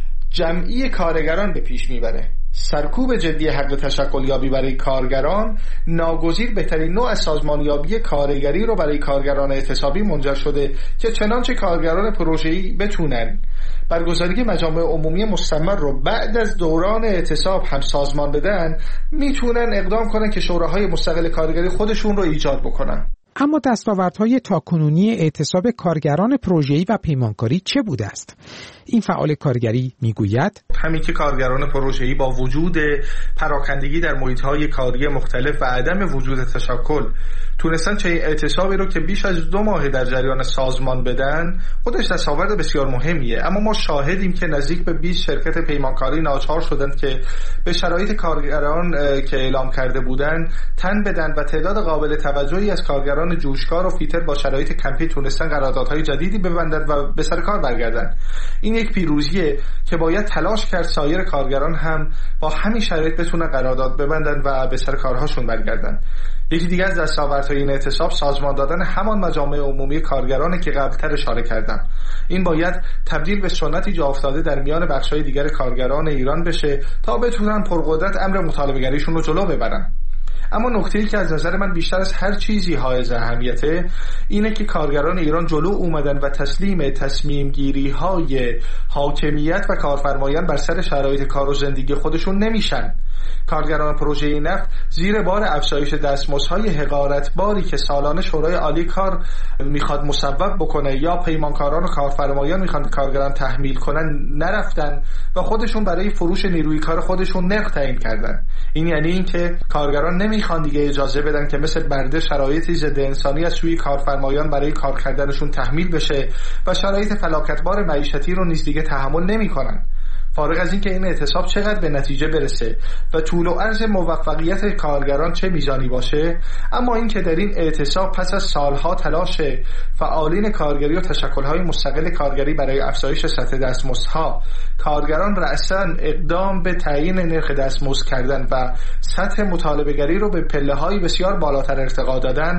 جمعی کارگران به پیش میبره. سرکوب جدی حق تشکلیابی برای کارگران ناگزیر بهترین نوع سازمانیابی کارگری رو برای کارگران اعتصابی منجر شده که چنانچه کارگران پروژه‌ای بتونن برگزاری مجامع عمومی مستمر رو بعد از دوران اعتصاب هم سازمان بدن، میتونن اقدام کنن که شوراهای مستقل کارگری خودشون رو ایجاد بکنن. اما دستاوردهای تاکنونی اعتصاب کارگران پروژه‌ای و پیمانکاری چه بوده است؟ این فعال کارگری میگوید همین که کارگران پروژه‌ای با وجود پراکندگی در محیط‌های کاری مختلف و عدم وجود تشکل تونستن چه اعتصابی رو که بیش از 2 ماه در جریان سازمان بدن، خودش دستاورد بسیار مهمیه. اما ما شاهدیم که نزدیک به 20 شرکت پیمانکاری ناچار شدند که به شرایط کارگران که اعلام کرده بودند تن بدن و تعداد قابل توجهی از کارگران جوشکار و فیتر با شرایط کمپی تونستن قراردادهای جدیدی ببندند و به سر کار برگردند. این یک پیروزیه که باید تلاش کرد سایر کارگران هم با همین شرایط بتونن قرارداد ببندن و به سر کارهاشون برگردن. یکی دیگه از دستاوردهای این اعتصاب سازمان دادن همان مجامع عمومی کارگرانه که قبلتر اشاره کردم. این باید تبدیل به سنتی جا افتاده در میان بخش‌های دیگر کارگران ایران بشه تا بتونن پرقدرت امر مطالبه‌گریشون رو جلو ببرن. اما نکته‌ای که از نظر من بیشتر از هر چیزی حائز اهمیته اینه که کارگران ایران جلو اومدن و تسلیم تصمیم گیری های حاکمیت و کارفرمایان بر سر شرایط کار و زندگی خودشون نمیشن. کارگران پروژه نفت زیر بار افزایش دستمزدهای حقارتباری که سالانه شورای عالی کار میخواد مصوب بکنه یا پیمانکاران و کارفرمایان میخوان کارگران تحمیل کنن نرفتن و خودشون برای فروش نیروی کار خودشون نرخ تعیین کردن. این یعنی اینکه کارگران نمیخوان دیگه اجازه بدن که مثل برده شرایطی ضد انسانی از سوی کارفرمایان برای کار کردنشون تحمیل بشه و شرایط فلاکتبار معیشتی رو نیز دیگه تحمل نمیکنن. فارغ از اینکه این اعتصاب چقدر به نتیجه برسه و طول و عرض موفقیت کارگران چه میزانی باشه، اما اینکه در این اعتصاب پس از سالها تلاش فعالین کارگری و تشکل‌های مستقل کارگری برای افزایش سطح دستمزدها، کارگران رأساً اقدام به تعیین نرخ دستمزد کردن و سطح مطالبه‌گری رو به پله‌های بسیار بالاتر ارتقا دادن،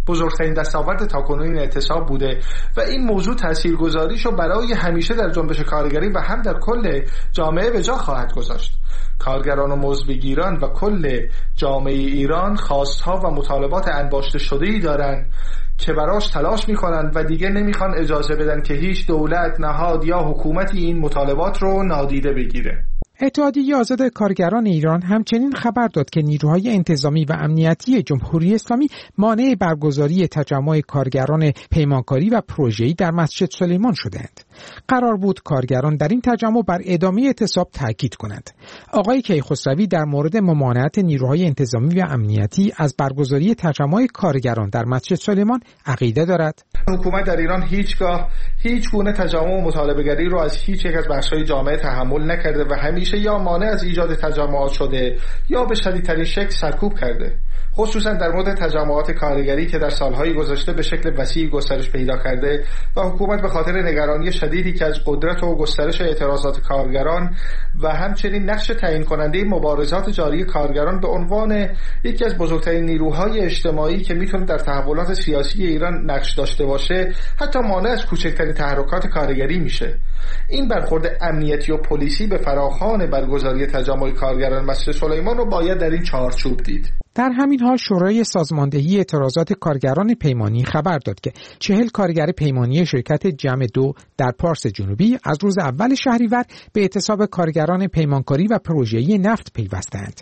بزرگترین دستاورد تاکنون این اعتصاب بوده و این موضوع تاثیرگذاریشو برای همیشه در جنبش کارگری و هم در کل جامعه به جا خواهد گذاشت. کارگران و مزدگیران و کل جامعه ایران خواستها و مطالبات انباشته شده‌ای دارند که براش تلاش میکنن و دیگه نمیخوان اجازه بدن که هیچ دولت، نهاد یا حکومتی این مطالبات رو نادیده بگیره. اتحادیه آزاد کارگران ایران همچنین خبر داد که نیروهای انتظامی و امنیتی جمهوری اسلامی مانع برگزاری تجمع کارگران پیمانکاری و پروژه‌ای در مسجد سلیمان شدند. قرار بود کارگران در این تجمع بر ادامه اعتصاب تاکید کنند. آقای کیخسروی در مورد ممانعت نیروهای انتظامی و امنیتی از برگزاری تجمع کارگران در مسجد سلیمان عقیده دارد. حکومت در ایران هیچگاه هیچ گونه تجمع و مطالبه‌گری رو از هیچ یک از بخش‌های جامعه تحمل نکرده و همیشه یا مانع از ایجاد تجمعات شده یا به شدیدترین شکل سرکوب کرده. خصوصا در مورد تجمعات کارگری که در سالهای گذشته به شکل وسیع گسترش پیدا کرده و حکومت به خاطر نگرانی شدیدی که از قدرت و گسترش اعتراضات کارگران و همچنین نقش تعیین کننده مبارزات جاری کارگران به عنوان یکی از بزرگترین نیروهای اجتماعی که میتونه در تحولات سیاسی ایران نقش داشته باشه، حتی مانع از کوچکترین تحرکات کارگری میشه. این برخورد امنیتی و پلیسی به فراخوان برگزاری تجمع کارگران مسجد سلیمان رو باید در این چارچوب دید. در همین حال شورای سازماندهی اعتراضات کارگران پیمانی خبر داد که 40 کارگر پیمانی شرکت جمع 2 در پارس جنوبی از روز اول شهریور به اعتصاب کارگران پیمانکاری و پروژه‌ای نفت پیوستند.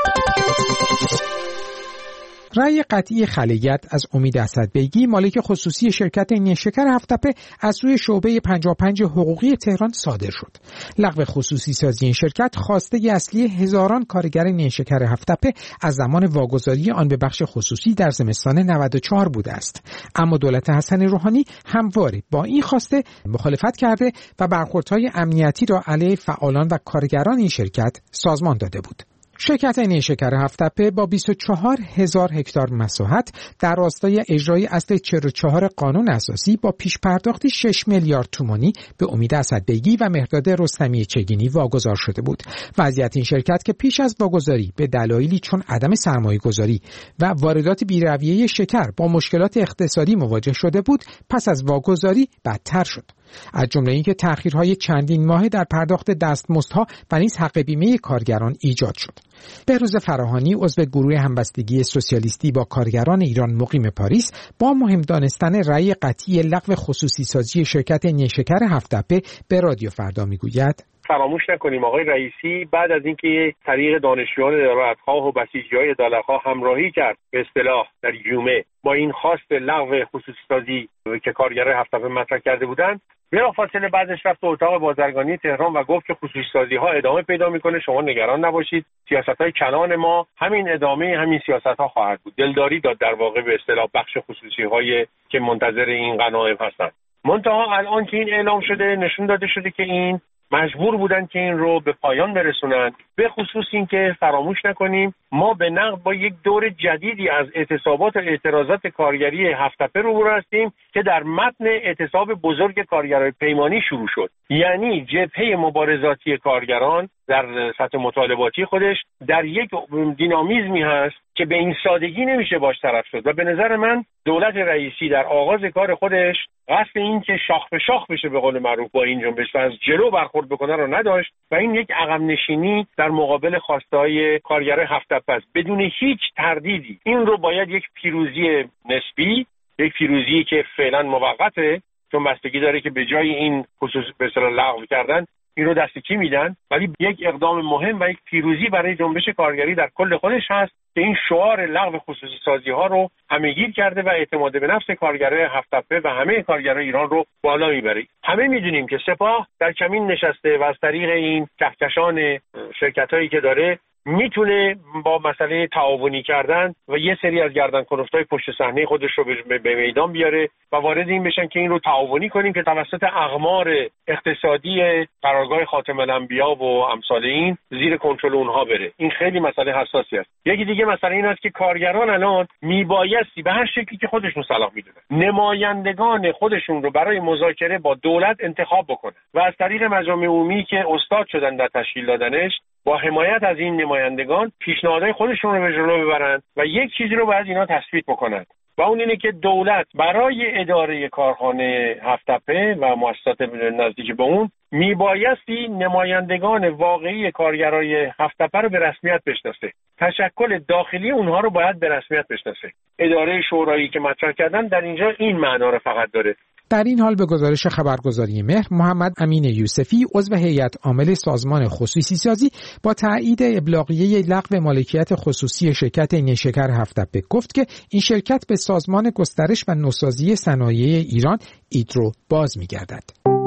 رأی قطعی خلیت از امید اسدبیگی مالک خصوصی شرکت نیشکر هفت‌تپه از سوی شعبه 55 حقوقی تهران صادر شد. لغو خصوصی سازی این شرکت خواسته اصلی هزاران کارگر نیشکر هفت‌تپه از زمان واگذاری آن به بخش خصوصی در زمستان 94 بوده است. اما دولت حسن روحانی همواره با این خواسته مخالفت کرده و برخوردهای امنیتی را علیه فعالان و کارگران این شرکت سازمان داده بود. شرکت نیشکر هفت‌تپه با 24,000 هکتار مساحت در راستای اجرای اصل 44 قانون اساسی با پیش‌پرداختی 6 میلیارد تومانی به امید اسدبیگی و مهرداد رستمی چگینی واگذار شده بود. وضعیت این شرکت که پیش از واگذاری به دلایلی چون عدم سرمایه‌گذاری و واردات بی‌رویه شکر با مشکلات اقتصادی مواجه شده بود، پس از واگذاری بدتر شد. از جمله اینکه تأخیرهای چندین ماه در پرداخت دستمزدها و نیز حق بیمه کارگران ایجاد شد. بهروز فراهانی عضو گروه همبستگی سوسیالیستی با کارگران ایران مقیم پاریس با مهم دانستن رأی قطعی لغو خصوصی سازی شرکت نیشکر هفت‌تپه به رادیو فردا میگوید: فراموش نکنیم آقای رئیسی بعد از اینکه طریق دانشجویان عدالت‌خواه و بسیجی‌های عدالت‌خواه همراهی کرد به اصطلاح در جمعه با این خواست لغو خصوصی سازی که کارگرای هفت‌تپه مطرح کرده بودند، بلافاصله بعدش رفت به اتاق بازرگانی تهران و گفت که خصوصی سازی‌ها ادامه پیدا می‌کنه، شما نگران نباشید، سیاست‌های کلان ما همین ادامه همین سیاست‌ها خواهد بود. دلداری داد در واقع به اصطلاح بخش خصوصی‌های که منتظر این غنایم هستند. منتها الان که این اعلام شده نشون داده شده که این مجبور بودن که این رو به پایان برسونن. به خصوص این که فراموش نکنیم ما به نقد با یک دور جدیدی از اعتصابات و اعتراضات کارگری هفت‌تپه روبرو هستیم که در متن اعتصاب بزرگ کارگرای پیمانی شروع شد. یعنی جبهه مبارزاتی کارگران در سطح مطالباتی خودش در یک دینامیزمی هست که به این سادگی نمیشه باش طرف شد و به نظر من دولت رئیسی در آغاز کار خودش قصد این که شاخ به شاخ بشه به قول معروف با این جنبش و از جلو برخورد بکنه رو نداشت و این یک عقب نشینی در مقابل خواسته‌های کارگرای هفت‌تپه است. بدون هیچ تردیدی این رو باید یک پیروزی نسبی، یک پیروزی که فعلا موقته چون بستگی داره که به جای این خصوص به اصطلاح لغو کردن این رو دست کی میدن، ولی یک اقدام مهم و یک پیروزی برای جنبش کارگری در کل خودش هست که این شعار لغو خصوصی سازی ها رو همه‌گیر کرده و اعتماد به نفس کارگرای هفت‌تپه و همه کارگرای ایران رو بالا میبره. همه میدونیم که سپاه در کمین نشسته و از طریق این کهکشان شرکتایی که داره میتونه با مسئله تعاونی کردن و یه سری از گردنکلفتای پشت صحنه خودش رو به میدان بیاره و وارد این بشن که این رو تعاونی کنیم که توسط اقمار اقتصادی قرارگاه خاتم الانبیا و امثال این زیر کنترل اونها بره. این خیلی مسئله حساسی است. یکی دیگه مسئله این است که کارگران الان میبایستی به هر شکلی که خودشون صلاح میدونن نمایندگان خودشون رو برای مذاکره با دولت انتخاب بکنن و از طریق مجامع عمومی که استاد شدن در تشکیل دادنش با حمایت از این نمایندگان پیشنهادهای خودشون رو به جلو ببرن و یک چیزی رو باید اینا تثبیت بکنن. و اون اینه که دولت برای اداره کارخانه هفت‌تپه و مؤسسات نزدیک به اون میبایستی نمایندگان واقعی کارگرای هفت‌تپه رو به رسمیت بشناسه. تشکل داخلی اونها رو باید به رسمیت بشناسه. اداره شورایی که مطرح کردن در اینجا این معنا رو فقط داره. در این حال به گزارش خبرگزاری مهر، محمد امین یوسفی عضو هیئت عامل سازمان خصوصی سازی با تایید ابلاغیه لغو مالکیت خصوصی شرکت نیشکر هفت‌تپه گفت که این شرکت به سازمان گسترش و نوسازی صنایع ایران ایدرو باز می‌گردد.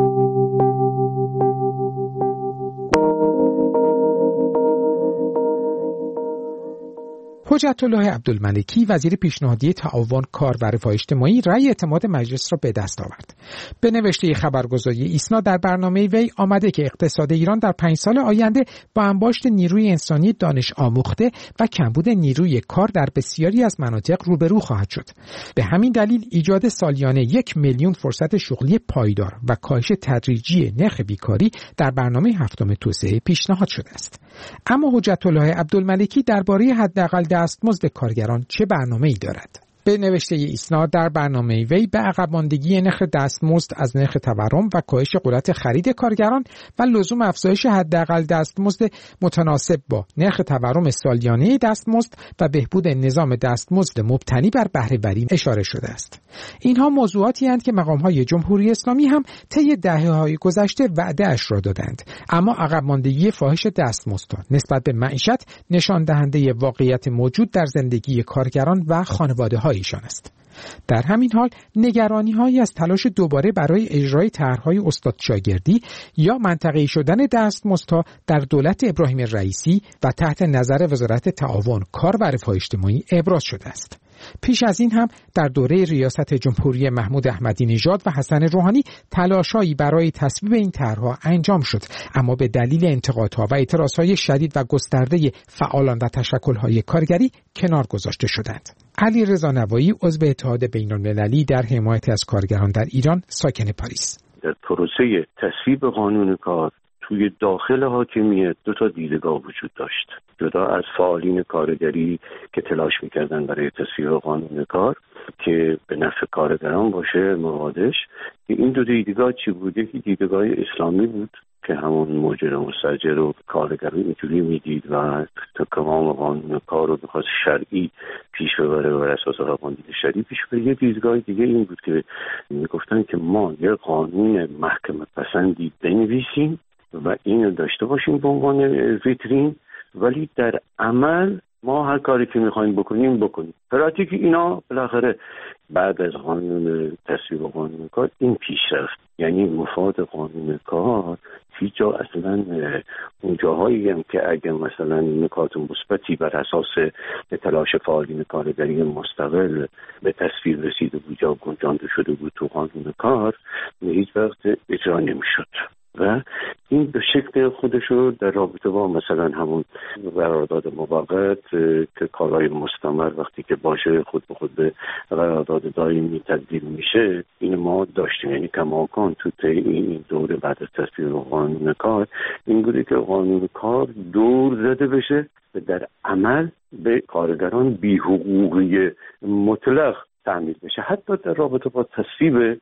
حجت الله عبدالملکی وزیر پیشنهادی تعاون کار و رفاه اجتماعی رأی اعتماد مجلس را به دست آورد. به نوشته خبرگزاری ایسنا در برنامه وی آمده که اقتصاد ایران در 5 سال آینده با انباشت نیروی انسانی دانش آموخته و کمبود نیروی کار در بسیاری از مناطق روبرو خواهد شد. به همین دلیل ایجاد سالیانه 1 میلیون فرصت شغلی پایدار و کاهش تدریجی نرخ بیکاری در برنامه 7 توسعه پیشنهاد شده است. اما حجت الله عبدالملکی درباره حداقل دستمزد کارگران چه برنامه‌ای دارد؟ به نوشته ایسنا در برنامه وی به عقب ماندگی نرخ دستمزد از نرخ تورم و کاهش قدرت خرید کارگران و لزوم افزایش حداقل دستمزد متناسب با نرخ تورم سالیانه دستمزد و بهبود نظام دستمزد مبتنی بر بهره‌وری اشاره شده است. اینها موضوعاتی هستند که مقام‌های جمهوری اسلامی هم طی دهه‌های گذشته وعده‌اش را دادند، اما عقب ماندگی فاحش دستمزدها نسبت به معیشت نشان دهنده واقعیت موجود در زندگی کارگران و خانواده‌های ایشان است. در همین حال نگرانی‌هایی از تلاش دوباره برای اجرای طرح‌های استاد شاگردی یا منطقه‌ای شدن دستمزدها در دولت ابراهیم رئیسی و تحت نظر وزارت تعاون کار و رفاه اجتماعی ابراز شده است. پیش از این هم در دوره ریاست جمهوری محمود احمدی نژاد و حسن روحانی تلاش‌هایی برای تصویب این طرح‌ها انجام شد، اما به دلیل انتقادها و اعتراضهای شدید و گسترده فعالان و تشکل‌های کارگری کنار گذاشته شدند. علیرضا نوایی عضو اتحاد بین‌المللی در حمایت از کارگران در ایران ساکن پاریس: در پروسه تصویب قانون کار توی داخل حاکمیت 2 دیدگاه وجود داشت. جدا از فعالین کارگری که تلاش میکردن برای تصویب قانون کار که به نفع کارگران باشه موادش، این 2 دیدگاه چی بود؟ یکی دیدگاه اسلامی بود که همون مجر مستاجر رو کارگران اینجوری میدید و تمام قانون کار رو بخواست شرعی پیش ببره و بر اساس قانون شرعی پیش ببره. یه دیدگاه دیگه این بود که میگفتن که ما یه قانون محکمه پسندی بنویسیم و اینو داشته باشیم به عنوان ویترین، ولی در عمل ما هر کاری که میخوایم بکنیم. پراتیک اینا بالاخره بعد از قانون تصویب قانون کار این پیش رفت، یعنی مفاد قانون کار هیچ جا اصلا اون جاهایی هم که اگر مثلا نکات مثبتی بر اساس تلاش فعالین کارگری مستقل به تصویب رسیده بود یا گنجانده شده بود تو قانون کار، هیچ وقت اجرا نمیشد و این به شکل خودشو در رابطه با مثلا همون قرارداد موقت که کارهای مستمر وقتی که باشه خود به خود به قرارداد دائمی تبدیل میشه، این ما داشتیم. یعنی کماکان تو این دوره بعد از تصویب قانون کار این بوده که قانون کار دور زده بشه و در عمل به کارگران بی‌حقوقی مطلق تعمیل بشه، حتی در رابطه با تصویب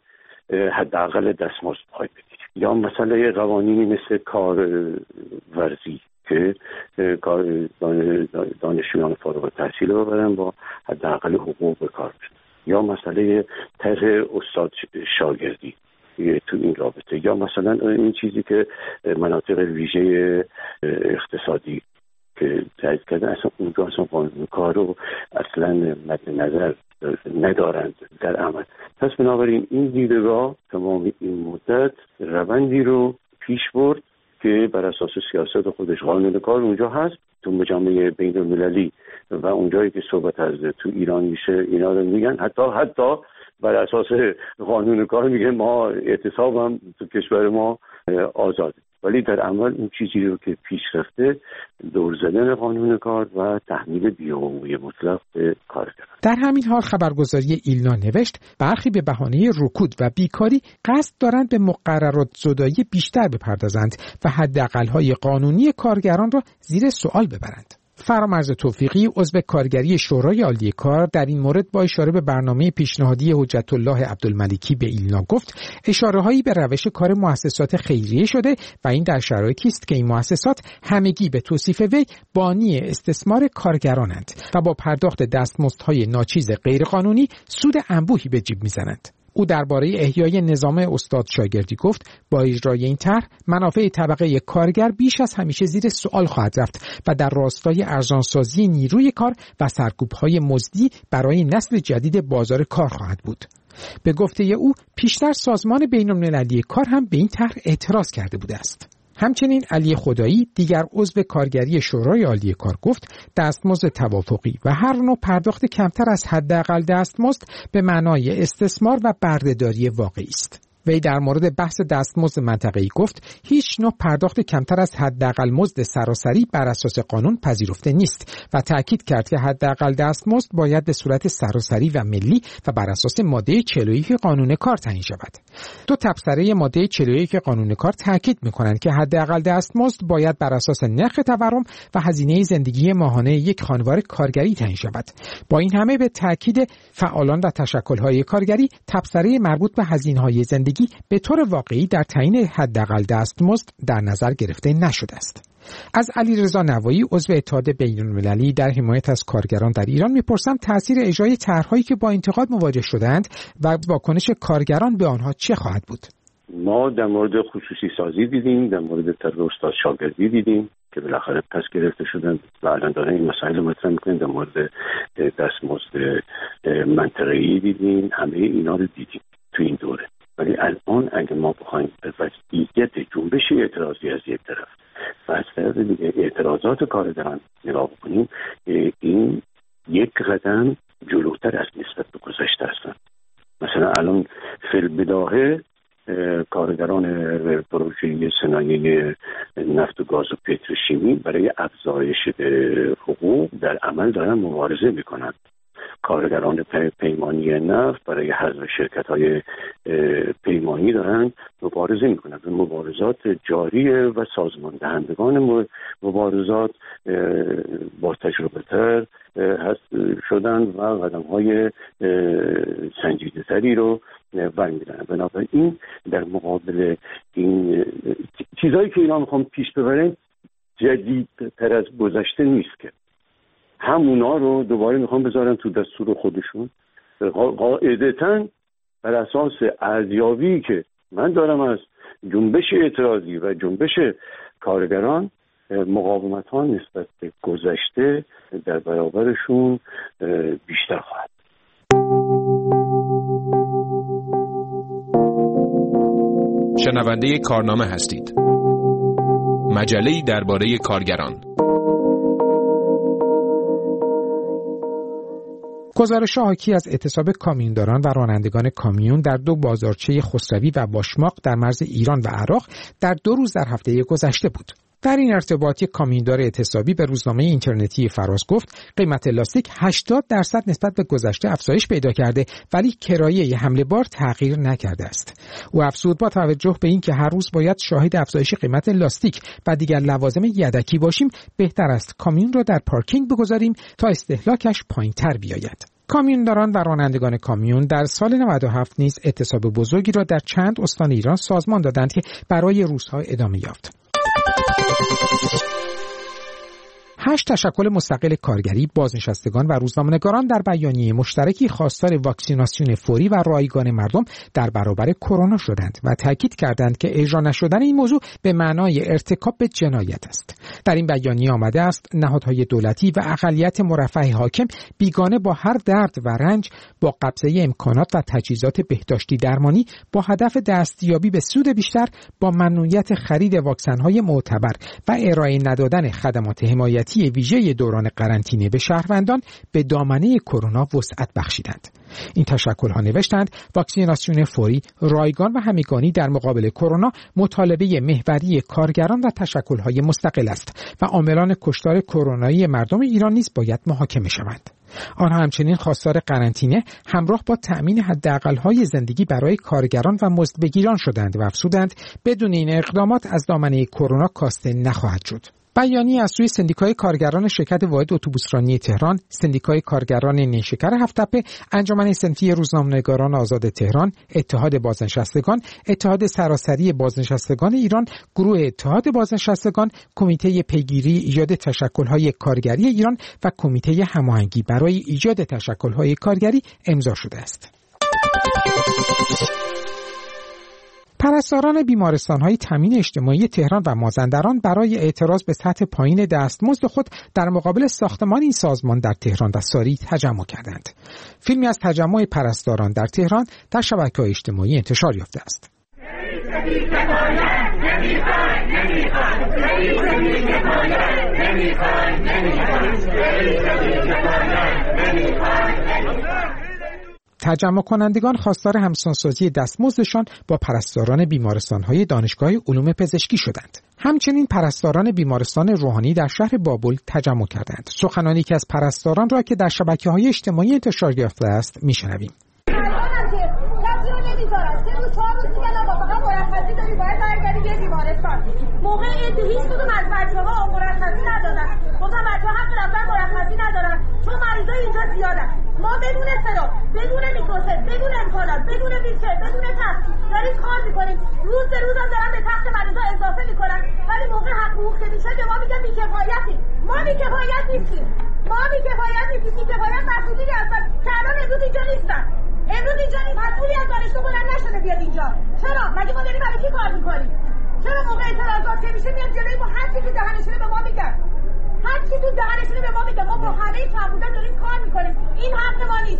حداقل دستمزد پای بدید. یا مسئله قوانینی مثل کار ورزی که دانشجویان فارغ التحصیل رو ببرن با حداقل حقوق به کار بشن، یا مسئله طرح استاد شاگردی تو این رابطه، یا مثلا این چیزی که مناطق ویژه اقتصادی که تایید کردن، اصلا اونجا اصلا قانون کار رو اصلا مد نظر ندارند در عمل. پس بنابراین این دیدگاه تمام این مدت روندی رو پیش برد که بر اساس سیاست خودش قانون کار اونجا هست تو مجامع بین المللی و اونجایی که صحبت از تو ایران میشه اینا رو میگن، حتی بر اساس قانون کار میگه ما اعتصاب هم تو کشور ما آزاده، ولی در عمل این چیزی رو که پیش رفته دور زدن قانون کار و تحمیل بی‌حقوقی مطلق به کارگران. در همین حال خبرگزاری ایلنا نوشت برخی به بهانه رکود و بیکاری قصد دارند به مقررات زدایی بیشتر بپردازند و حداقل‌های قانونی کارگران را زیر سوال ببرند. فرامرز توفیقی عضو کارگری شورای عالی کار در این مورد با اشاره به برنامه پیشنهادی حجت الله عبدالملکی به ایلنا گفت اشاره‌هایی به روش کار مؤسسات خیریه شده و این در شرایطی است که این مؤسسات همگی به توصیف وی بانی استثمار کارگرانند و با پرداخت دستمزدهای ناچیز غیرقانونی سود انبوهی به جیب میزنند. او درباره احیای نظام استاد شاگردی گفت با اجرای این طرح منافع طبقه کارگر بیش از همیشه زیر سوال خواهد رفت و در راستای ارزانسازی نیروی کار و سرکوب‌های مزدی برای نسل جدید بازار کار خواهد بود. به گفته او پیشتر سازمان بین‌المللی کار هم به این طرح اعتراض کرده بوده است. همچنین علی خدایی دیگر عضو کارگری شورای عالی کار گفت دستمزد توافقی و هر نوع پرداخت کمتر از حداقل دستمزد به معنای استثمار و بردهداری واقعی است. وی در مورد بحث دستمزد منطقه‌ای گفت هیچ نوع پرداخت کمتر از حداقل مزد سراسری بر اساس قانون پذیرفته نیست و تاکید کرد که حداقل دستمزد باید به صورت سراسری و ملی و بر اساس ماده 41 قانون کار تعیین شود. دو تبصره ماده 41 قانون کار تاکید می‌کنند که حداقل دستمزد باید بر اساس نرخ تورم و هزینه زندگی ماهانه یک خانوار کارگری تعیین شود. با این همه به تاکید فعالان و تشکل‌های کارگری تبصره مربوط به هزینه‌های زندگی به طور واقعی در تعیین حداقل دستمزد در نظر گرفته نشده است. از علیرضا نوایی عضو اتحاد بین‌المللی در حمایت از کارگران در ایران میپرسم تأثیر اجرای طرح‌هایی که با انتقاد مواجه شدند و واکنش کارگران به آنها چه خواهد بود؟ ما در مورد خصوصی سازی دیدیم، در مورد طرح استاد شاگردی دیدیم که بالاخره پس گرفته شدن و الان دارن این مسائل رو مطرح می‌کنن. در مورد دستمزد منطقه‌ای دیدیم، همه اینا رو دیدیم تو این دوره. ولی الان اگه ما بخوایم به وضعیت جنبش اعتراضی از یک طرف و از طرف دیگه اعتراضات کارگران نگاه بکنیم، این یک قدم جلوتر از نسبت به گذشته هستن. مثلا الان فی‌البداهه کارگران پروژه صنایع نفت و گاز و پتروشیمی برای افزایش حقوق در عمل دارن مبارزه میکنن. کارگران پیمانی نفت برای حذف شرکت‌های پیمانی دارن مبارزه میکنن. مبارزات جاریه و سازمان دهندگان مبارزات با تجربه تر شدن و قدم‌های سنجیده‌تری رو برمی‌دارن. بنابراین در مقابل این چیزایی که اینا میخوان پیش ببرن جدیدتر از گذشته نیست که همونا رو دوباره میخوان بذارن تو دستور خودشون، قاعدتاً بر اساس ارزیابی که من دارم از جنبش اعتراضی و جنبش کارگران. مقاومت ها نسبت به گذشته در برابرشون بیشتر خواهد. شنونده کارنامه هستید. مجله‌ای درباره کارگران. گزارش حاکی از اعتصاب کامیونداران و رانندگان کامیون در دو بازارچه خسروی و باشماق در مرز ایران و عراق در 2 روز در هفته گذشته بود. در این ارتباط یک کامیوندار اعتصابی به روزنامه اینترنتی فراز گفت قیمت لاستیک 80% نسبت به گذشته افزایش پیدا کرده ولی کرایه حمل بار تغییر نکرده است. او افزود با توجه به این که هر روز باید شاهد افزایش قیمت لاستیک و دیگر لوازم یدکی باشیم بهتر است کامیون را در پارکینگ بگذاریم تا استهلاکش پایین‌تر بیاید. کامیونداران و رانندگان کامیون در سال 97 نیز اعتصاب بزرگی را در چند استان ایران سازمان دادند که برای روزها ادامه یافت. 8 تشکل مستقل کارگری، بازنشستگان و روزنامه‌نگاران در بیانیه مشترکی خواستار واکسیناسیون فوری و رایگان مردم در برابر کرونا شدند و تاکید کردند که اجرا نشدن این موضوع به معنای ارتکاب به جنایت است. در این بیانیه آمده است نهادهای دولتی و اقلیت مرفه حاکم بیگانه با هر درد و رنج با قبضه امکانات و تجهیزات بهداشتی درمانی با هدف دستیابی به سود بیشتر با ممنوعیت خرید واکسن‌های معتبر و ارائه ندادن خدمات حمایتی ویژه دوران قرنطینه به شهروندان به دامنه کرونا وسعت بخشیدند. این تشکل‌ها نوشتند واکسیناسیون فوری، رایگان و همگانی در مقابل کرونا مطالبه محوری کارگران و تشکل‌های مستقل است و عاملان کشتار کرونایی مردم ایران نیز باید محاکمه شوند. آنها همچنین خواستار قرنطینه همراه با تأمین حداقل‌های زندگی برای کارگران و مزدبگیران شدند و افزودند بدون این اقدامات از دامنه کرونا کاسته نخواهد شد. بیانیه از سوی سندیکای کارگران شرکت واحد اتوبوسرانی تهران، سندیکای کارگران نیشکر هفت‌تپه، انجمن صنفی روزنامه‌نگاران آزاد تهران، اتحاد بازنشستگان، اتحاد سراسری بازنشستگان ایران، گروه اتحاد بازنشستگان، کمیته پیگیری ایجاد تشکل‌های کارگری ایران و کمیته هماهنگی برای ایجاد تشکل‌های کارگری امضا شده است. پرستاران بیمارستان‌های تامین اجتماعی تهران و مازندران برای اعتراض به سطح پایین دستمزد خود در مقابل ساختمان این سازمان در تهران و ساری تجمع کردند. فیلمی از تجمع پرستاران در تهران در شبکه‌های اجتماعی انتشار یافته است. تجمع کنندگان خواستار همسانسازی دستمزدشان با پرستاران بیمارستان‌های دانشگاه علوم پزشکی شدند. همچنین پرستاران بیمارستان روحانی در شهر بابل تجمع کردند. سخنانی که از پرستاران را که در شبکه‌های اجتماعی انتشار یافته است میشنویم. موقع هیچ کدوم از بچه‌ها مرخصی ندادن. گفتم بچه‌ها حق رفتن مرخصی ندارن چون مریضا اینجا زیادن. ما بدون سراب، بدون میکروسکوپ، بدون امکانات، بدون ویلچر، بدون تخت داریم کار می‌کنیم. روز به روز هم دارن به تخت مریضا اضافه می‌کنن. ولی موقع حق حقوق که میشه به ما میگن بی‌کفایتی. ما بی‌کفایت نیستیم. بی‌کفایت مسئولی هستن که الان امروز اینجا نیستن. امروز اینجا مسئولی از دانشگاه بلند نشده بیاد اینجا. چرا؟ مگه ما داریم برای کی کار می‌کنیم؟ چرا موقع اعتراضات که میشه میاد جلوی ما هر چی تو دهنشونه به ما میگن. هر چی تو دهنشونه به ما میگن. ما با همه فرمودن داریم کار میکنیم. این حق ما نیست.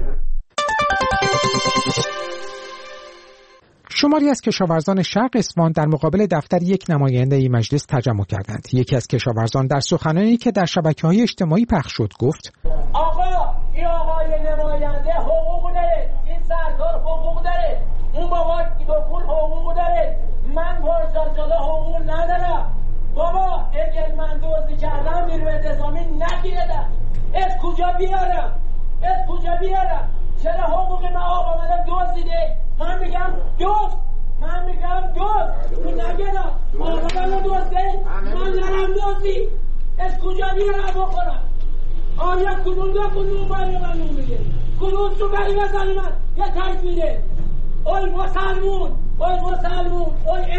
شماری از کشاورزان شرق اصفهان در مقابل دفتر یک نماینده مجلس تجمع کردند. یکی از کشاورزان در سخنانی که در شبکه‌های اجتماعی پخش شد گفت: آقا این آقای نماینده حقوق داره، این سرکار حقوق داره، اون بابا دکون حقوق داره، من پارسالچاله حقوق ندارم. بابا اگر من دزدی کردم نیروی انتظامی نگیردم. از کجا بیارم؟ چرا حقوق من آقا آمدم دزدیده؟ من میگم دزد. تو نگیرم آقا من دزده، من نرم دزدی. از کجا بیارم بکنم؟ آیا کدوم برای من میگه؟ کدوم تو برای من یه تک میده؟ اوی مسلمون، اوی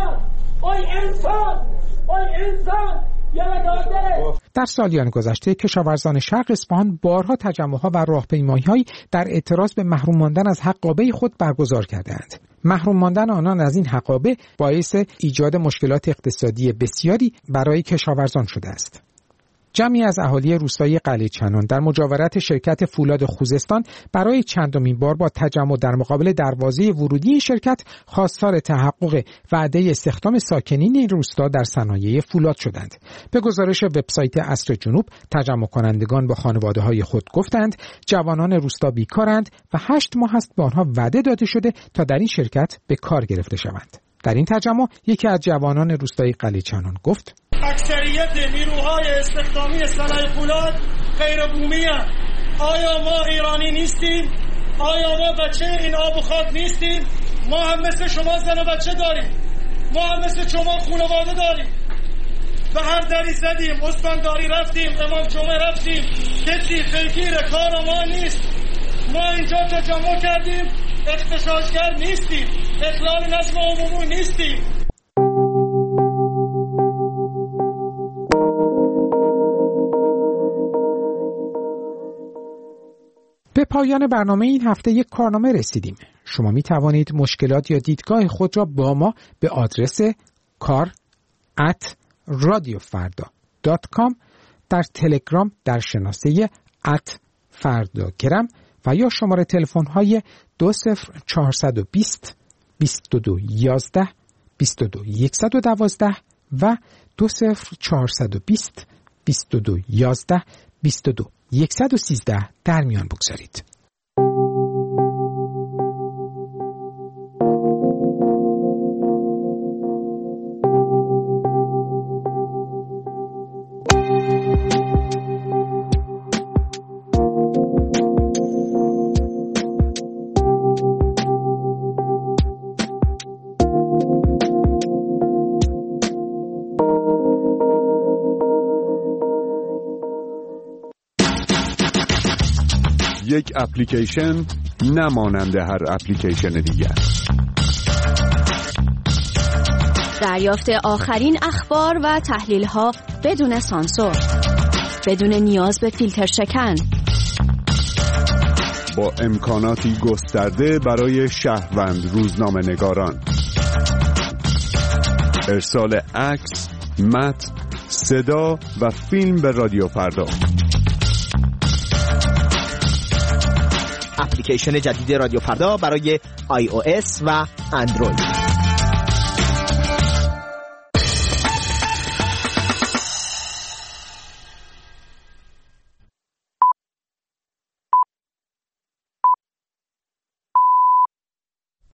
انسان در سالیان گذشته کشاورزان شرق اصفهان بارها تجمع‌ها و راهپیمایی‌هایی در اعتراض به محروم ماندن از حقابه خود برگزار کردند. محروم ماندن آنان از این حقابه باعث ایجاد مشکلات اقتصادی بسیاری برای کشاورزان شده است. جمعی از اهالی روستای قلعه چنان در مجاورت شرکت فولاد خوزستان برای چندمین بار با تجمع در مقابل دروازه ورودی این شرکت خواستار تحقق وعده استخدام ساکنین این روستا در صنایع فولاد شدند. به گزارش وبسایت عصر جنوب، تجمع کنندگان با خانواده‌های خود گفتند جوانان روستا بیکارند و 8 ماه است به آنها وعده داده شده تا در این شرکت به کار گرفته شوند. در این تجمع یکی از جوانان روستای قلعه چنان گفت: اکثریت نیروهای استخدامی صنایع فولاد غیر بومی هستند. آیا ما ایرانی نیستیم؟ آیا ما بچه این آب و خاک نیستیم؟ ما هم مثل شما زن و بچه داریم. ما هم مثل شما خانواده داریم. به هر دری زدیم، استانداری رفتیم، امام جمعه رفتیم، کسی فکر کار ما نیست. ما اینجا تجمع کردیم، اغتشاشگر نیستیم، اخلال نظم عمومی نیستیم. به پایان برنامه این هفته یک کارنامه رسیدیم. شما می توانید مشکلات یا دیدگاه خود را با ما به آدرس kar@radiofarda.com در تلگرام در شناسه @fardagram و یا شماره تلفن های 20420 2211 22112 و 20420 2211 22113 در میان بگذارید. یک اپلیکیشن نمانند هر اپلیکیشن دیگر. دریافت آخرین اخبار و تحلیل‌ها بدون سانسور، بدون نیاز به فیلتر شکن، با امکاناتی گسترده برای شهروند روزنامه‌نگاران. ارسال عکس، متن، صدا و فیلم به رادیو فردا. اپلیکیشن جدید رادیو فردا برای iOS و اندروید.